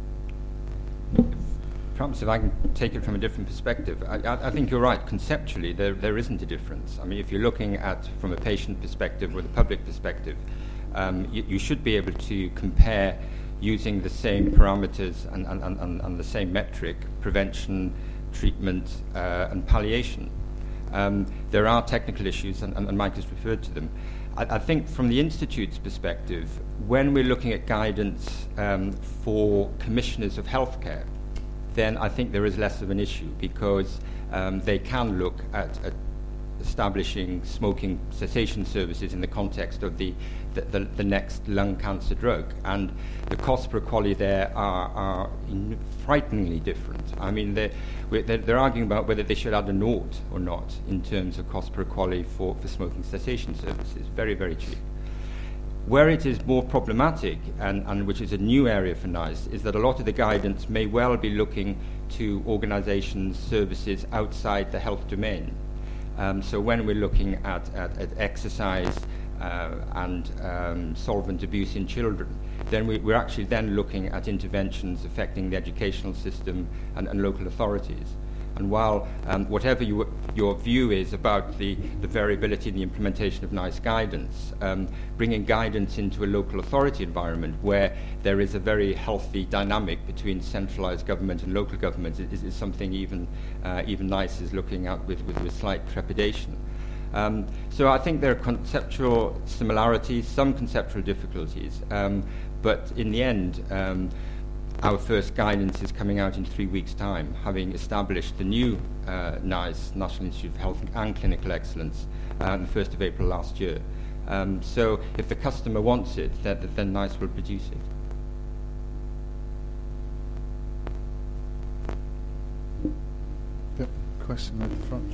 [SPEAKER 4] Perhaps if I can take it from a different perspective, I think you're right. Conceptually, there isn't a difference. I mean, if you're looking at from a patient perspective or the public perspective, you should be able to compare using the same parameters and the same metric: prevention, treatment, and palliation. There are technical issues, and Mike has referred to them. I think from the Institute's perspective, when we're looking at guidance for commissioners of healthcare, then I think there is less of an issue, because they can look at establishing smoking cessation services in the context of the the next lung cancer drug. And the cost per quality there are frighteningly different. I mean, they're arguing about whether they should add a naught or not in terms of cost per quality for smoking cessation services. Very, very cheap. Where it is more problematic, and which is a new area for NICE, is that a lot of the guidance may well be looking to organisations, services outside the health domain. So when we're looking at exercise and solvent abuse in children, then we're actually then looking at interventions affecting the educational system and local authorities. And while whatever your view is about the variability in the implementation of NICE guidance, bringing guidance into a local authority environment where there is a very healthy dynamic between centralised government and local government is something even NICE is looking at with slight trepidation. So I think there are conceptual similarities, some conceptual difficulties, but in the end, our first guidance is coming out in 3 weeks' time, having established the new NICE, National Institute of Health and Clinical Excellence, on the 1st of April last year. So if the customer wants it, then NICE will produce it.
[SPEAKER 1] Yep, question at the front.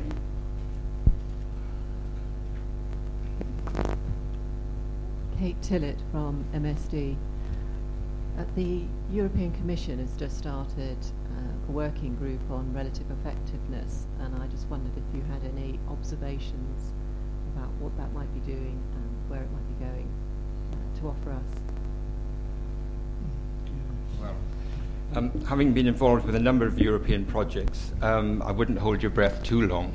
[SPEAKER 6] Kate Tillett from MSD. The European Commission has just started a working group on relative effectiveness, and I just wondered if you had any observations about what that might be doing and where it might be going to offer us.
[SPEAKER 4] Well, having been involved with a number of European projects, I wouldn't hold your breath too long.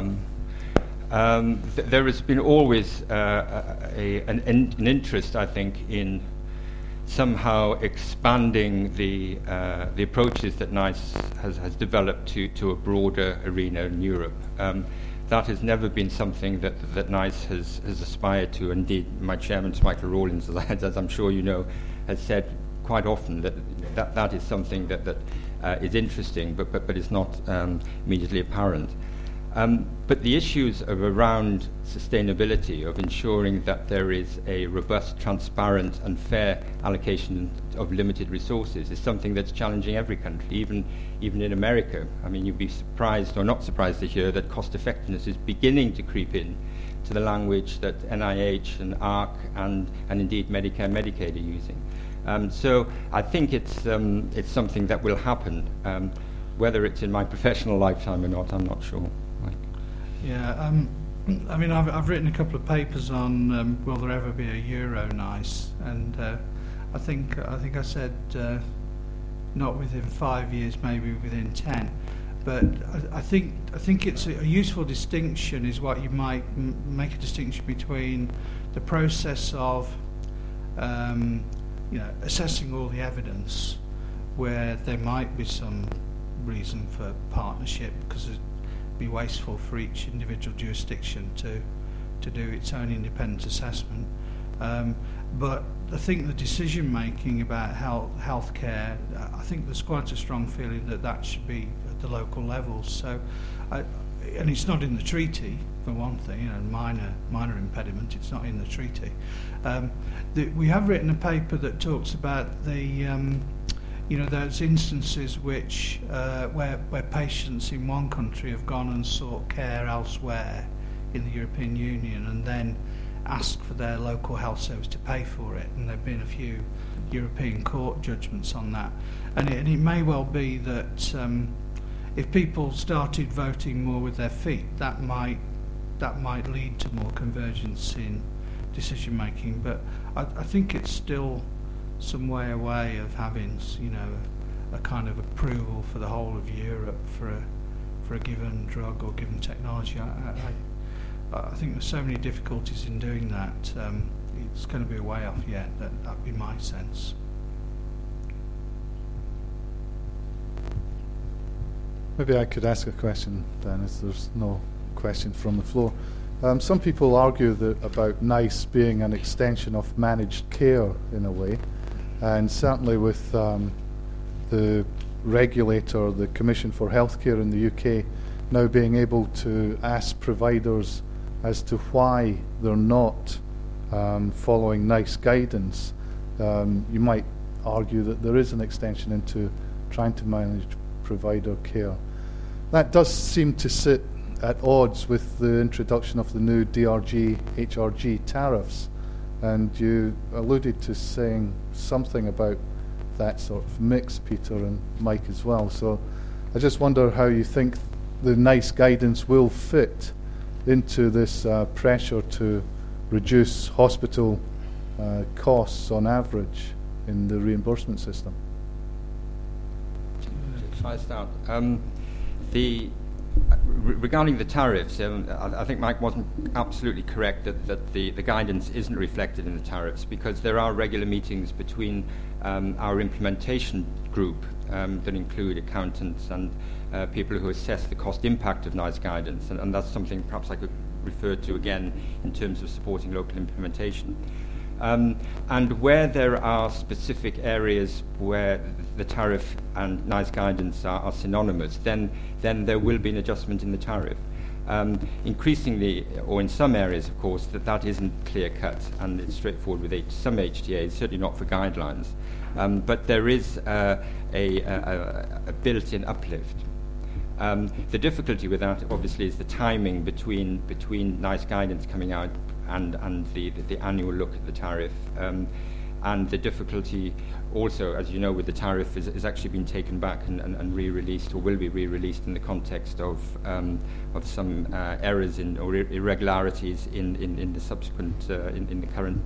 [SPEAKER 4] There has been always an interest, I think, in somehow expanding the approaches that NICE has developed to a broader arena in Europe. That has never been something that NICE has aspired to. Indeed, my chairman, Michael Rawlins, as I'm sure you know, has said quite often that is something that is interesting, but is not immediately apparent. But the issues of around sustainability, of ensuring that there is a robust, transparent and fair allocation of limited resources is something that's challenging every country, even in America. I mean, you'd be surprised or not surprised to hear that cost effectiveness is beginning to creep in to the language that NIH and AHRQ and indeed Medicare and Medicaid are using. So I think it's something that will happen. Whether it's in my professional lifetime or not, I'm not sure.
[SPEAKER 3] Yeah, I mean, I've written a couple of papers on will there ever be a Euro NICE, and I think I said not within 5 years, maybe within 10. But I think it's a useful distinction is what you might make a distinction between the process of assessing all the evidence, where there might be some reason for partnership because it'd be wasteful for each individual jurisdiction to do its own independent assessment. But I think the decision making about healthcare, I think there's quite a strong feeling that should be at the local level. So, and it's not in the treaty for one thing. Minor impediment. It's not in the treaty. We have written a paper that talks about the those instances which where patients in one country have gone and sought care elsewhere in the European Union and then asked for their local health service to pay for it, and there have been a few European court judgments on that. And it may well be that if people started voting more with their feet, that might lead to more convergence in decision making. But I think it's still some way away of having a kind of approval for the whole of Europe for a given drug or given technology. I think there's so many difficulties in doing that. It's going to be a way off yet. That'd be my sense.
[SPEAKER 1] Maybe I could ask a question, Dennis. There's no question from the floor. Some people argue about NICE being an extension of managed care in a way, and certainly with the regulator, the Commission for Healthcare in the UK, now being able to ask providers as to why they're not following NICE guidance, you might argue that there is an extension into trying to manage provider care. That does seem to sit at odds with the introduction of the new DRG, HRG tariffs, and you alluded to saying something about that sort of mix, Peter and Mike as well. So I just wonder how you think the NICE guidance will fit into this pressure to reduce hospital costs on average in the reimbursement system.
[SPEAKER 4] If I start, regarding the tariffs, I think Mike wasn't absolutely correct that the guidance isn't reflected in the tariffs, because there are regular meetings between our implementation group that include accountants and people who assess the cost impact of NICE guidance, and that's something perhaps I could refer to again in terms of supporting local implementation. And where there are specific areas where the tariff and NICE guidance are synonymous, then there will be an adjustment in the tariff. Increasingly, or in some areas, of course, that isn't clear-cut, and it's straightforward with some HTAs, certainly not for guidelines. But there is a built-in uplift. The difficulty with that, obviously, is the timing between NICE guidance coming out and the annual look at the tariff. And the difficulty also, as you know, with the tariff is actually been taken back and re-released, or will be re-released in the context of some errors or irregularities in the subsequent, in the current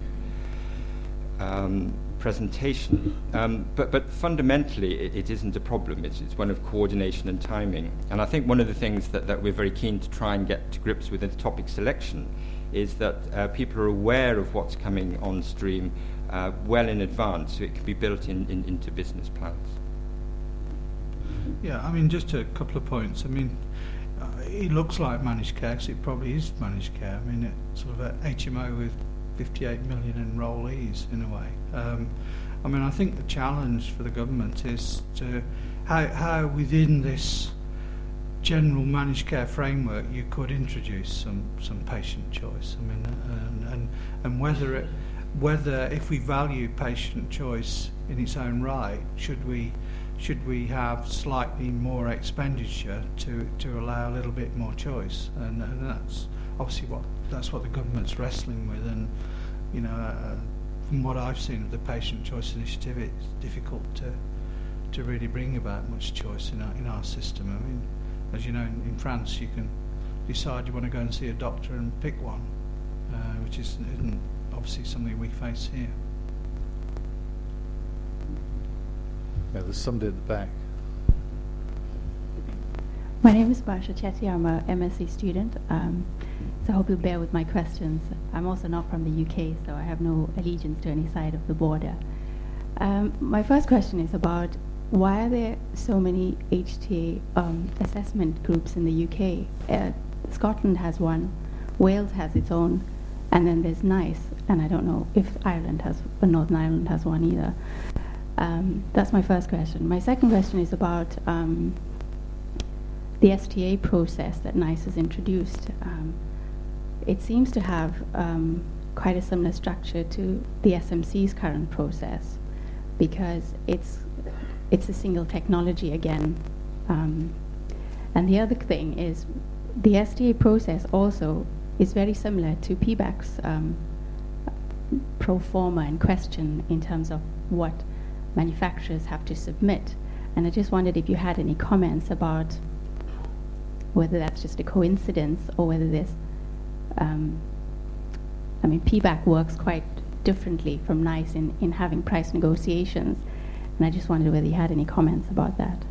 [SPEAKER 4] presentation. But fundamentally, it isn't a problem. It's one of coordination and timing. And I think one of the things that we're very keen to try and get to grips with in the topic selection is that people are aware of what's coming on stream well in advance, so it can be built into business plans.
[SPEAKER 3] Yeah, I mean, just a couple of points. I mean, it looks like managed care, because it probably is managed care. I mean, it's sort of an HMO with 58 million enrollees in a way. I mean, I think the challenge for the government is to how within this general managed care framework you could introduce some patient choice. I mean, and whether if we value patient choice in its own right, should we have slightly more expenditure to allow a little bit more choice, and that's obviously what the government's wrestling with. And you know, from what I've seen of the patient choice initiative, it's difficult to really bring about much choice in our system. I mean, as you know, in France, you can decide you want to go and see a doctor and pick one, which isn't obviously something we face here.
[SPEAKER 1] Yeah, there's somebody at the back.
[SPEAKER 7] My name is Barsha Chetty. I'm a MSc student, so I hope you'll bear with my questions. I'm also not from the UK, so I have no allegiance to any side of the border. My first question is about why are there so many HTA assessment groups in the UK? Scotland has one, Wales has its own, and then there's NICE, and I don't know if Northern Ireland has one either. That's my first question. My second question is about the STA process that NICE has introduced. It seems to have quite a similar structure to the SMC's current process, because it's a single technology again. And the other thing is the STA process also is very similar to PBAC's pro forma and question in terms of what manufacturers have to submit. And I just wondered if you had any comments about whether that's just a coincidence or whether there's, I mean, PBAC works quite differently from NICE in having price negotiations, and I just wondered whether you had any comments about that.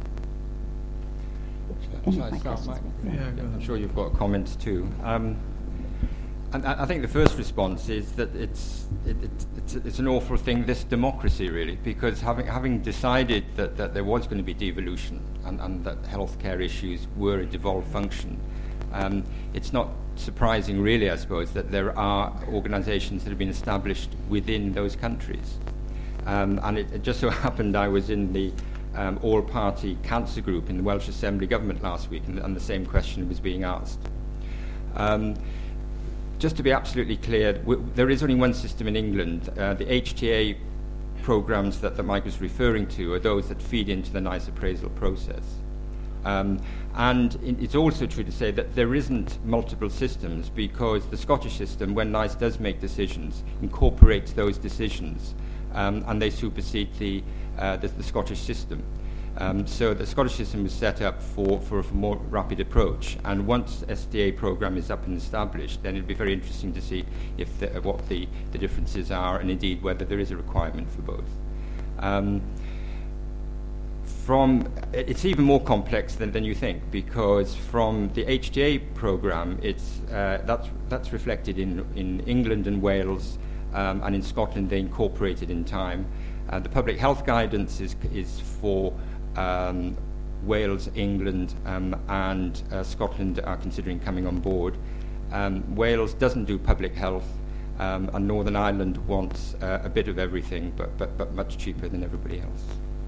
[SPEAKER 4] Shall I start, Mike? Yeah, I'm sure you've got comments too. And I think the first response is that it's an awful thing, this democracy, really, because having decided that there was going to be devolution and that healthcare issues were a devolved function, it's not surprising, really, I suppose, that there are organisations that have been established within those countries. And it just so happened I was in the all-party cancer group in the Welsh Assembly government last week, and the same question was being asked. just to be absolutely clear, there is only one system in England. The HTA programs that Mike was referring to are those that feed into the NICE appraisal process. And it's also true to say that there isn't multiple systems, because the Scottish system, when NICE does make decisions, incorporates those decisions, and they supersede the Scottish system. So the Scottish system was set up for a more rapid approach, and once SDA program is up and established, then it'll be very interesting to see what the differences are, and indeed whether there is a requirement for both. It's even more complex than you think, because from the HTA program, that's reflected in England and Wales, and in Scotland they incorporate it in time. The public health guidance is for Wales, England, and Scotland are considering coming on board. Wales doesn't do public health, and Northern Ireland wants a bit of everything, but much cheaper than everybody else.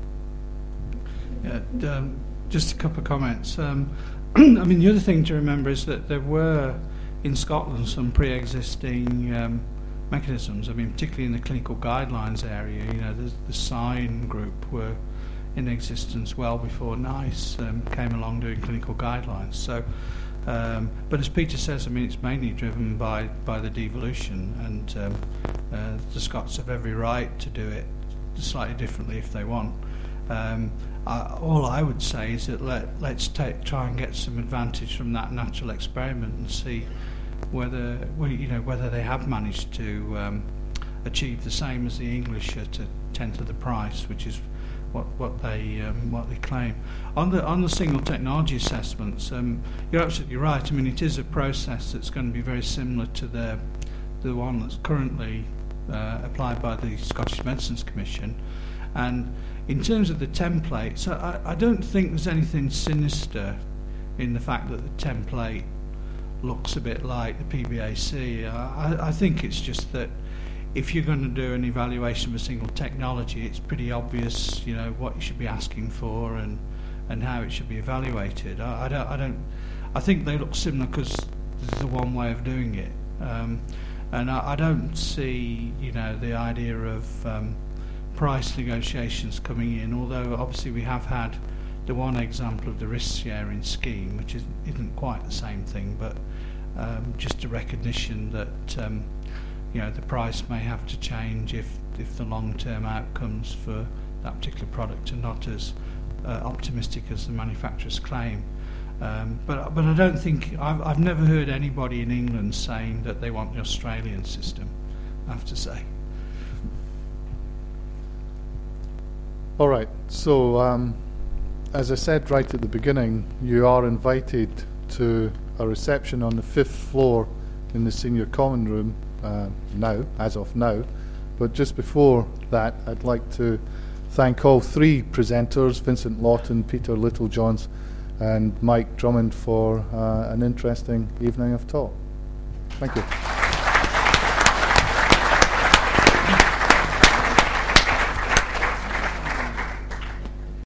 [SPEAKER 3] Yeah, just a couple of comments. I mean, the other thing to remember is that there were in Scotland some pre-existing mechanisms. I mean, particularly in the clinical guidelines area, the SIGN group were in existence well before NICE came along doing clinical guidelines. So, but as Peter says, I mean, it's mainly driven by the devolution, and the Scots have every right to do it slightly differently if they want. All I would say is that let's try and get some advantage from that natural experiment and see whether they have managed to achieve the same as the English at a tenth of the price, which is what they claim. On the single technology assessments, you're absolutely right. I mean, it is a process that's going to be very similar to the one that's currently applied by the Scottish Medicines Commission, and in terms of the template, I don't think there's anything sinister in the fact that the template looks a bit like the PBAC. I think it's just that if you're going to do an evaluation of a single technology, it's pretty obvious, what you should be asking for and how it should be evaluated. I think they look similar because there's the one way of doing it, and I don't see, the idea of price negotiations coming in, although obviously we have had the one example of the risk sharing scheme, which isn't quite the same thing, but just a recognition that the price may have to change if the long-term outcomes for that particular product are not as optimistic as the manufacturers claim. But I don't think I've never heard anybody in England saying that they want the Australian system, I have to say.
[SPEAKER 1] All right, so as I said right at the beginning, you are invited to a reception on the 5th floor in the senior common room as of now. But just before that, I'd like to thank all three presenters, Vincent Lawton, Peter Littlejohns, and Mike Drummond, for an interesting evening of talk. Thank you.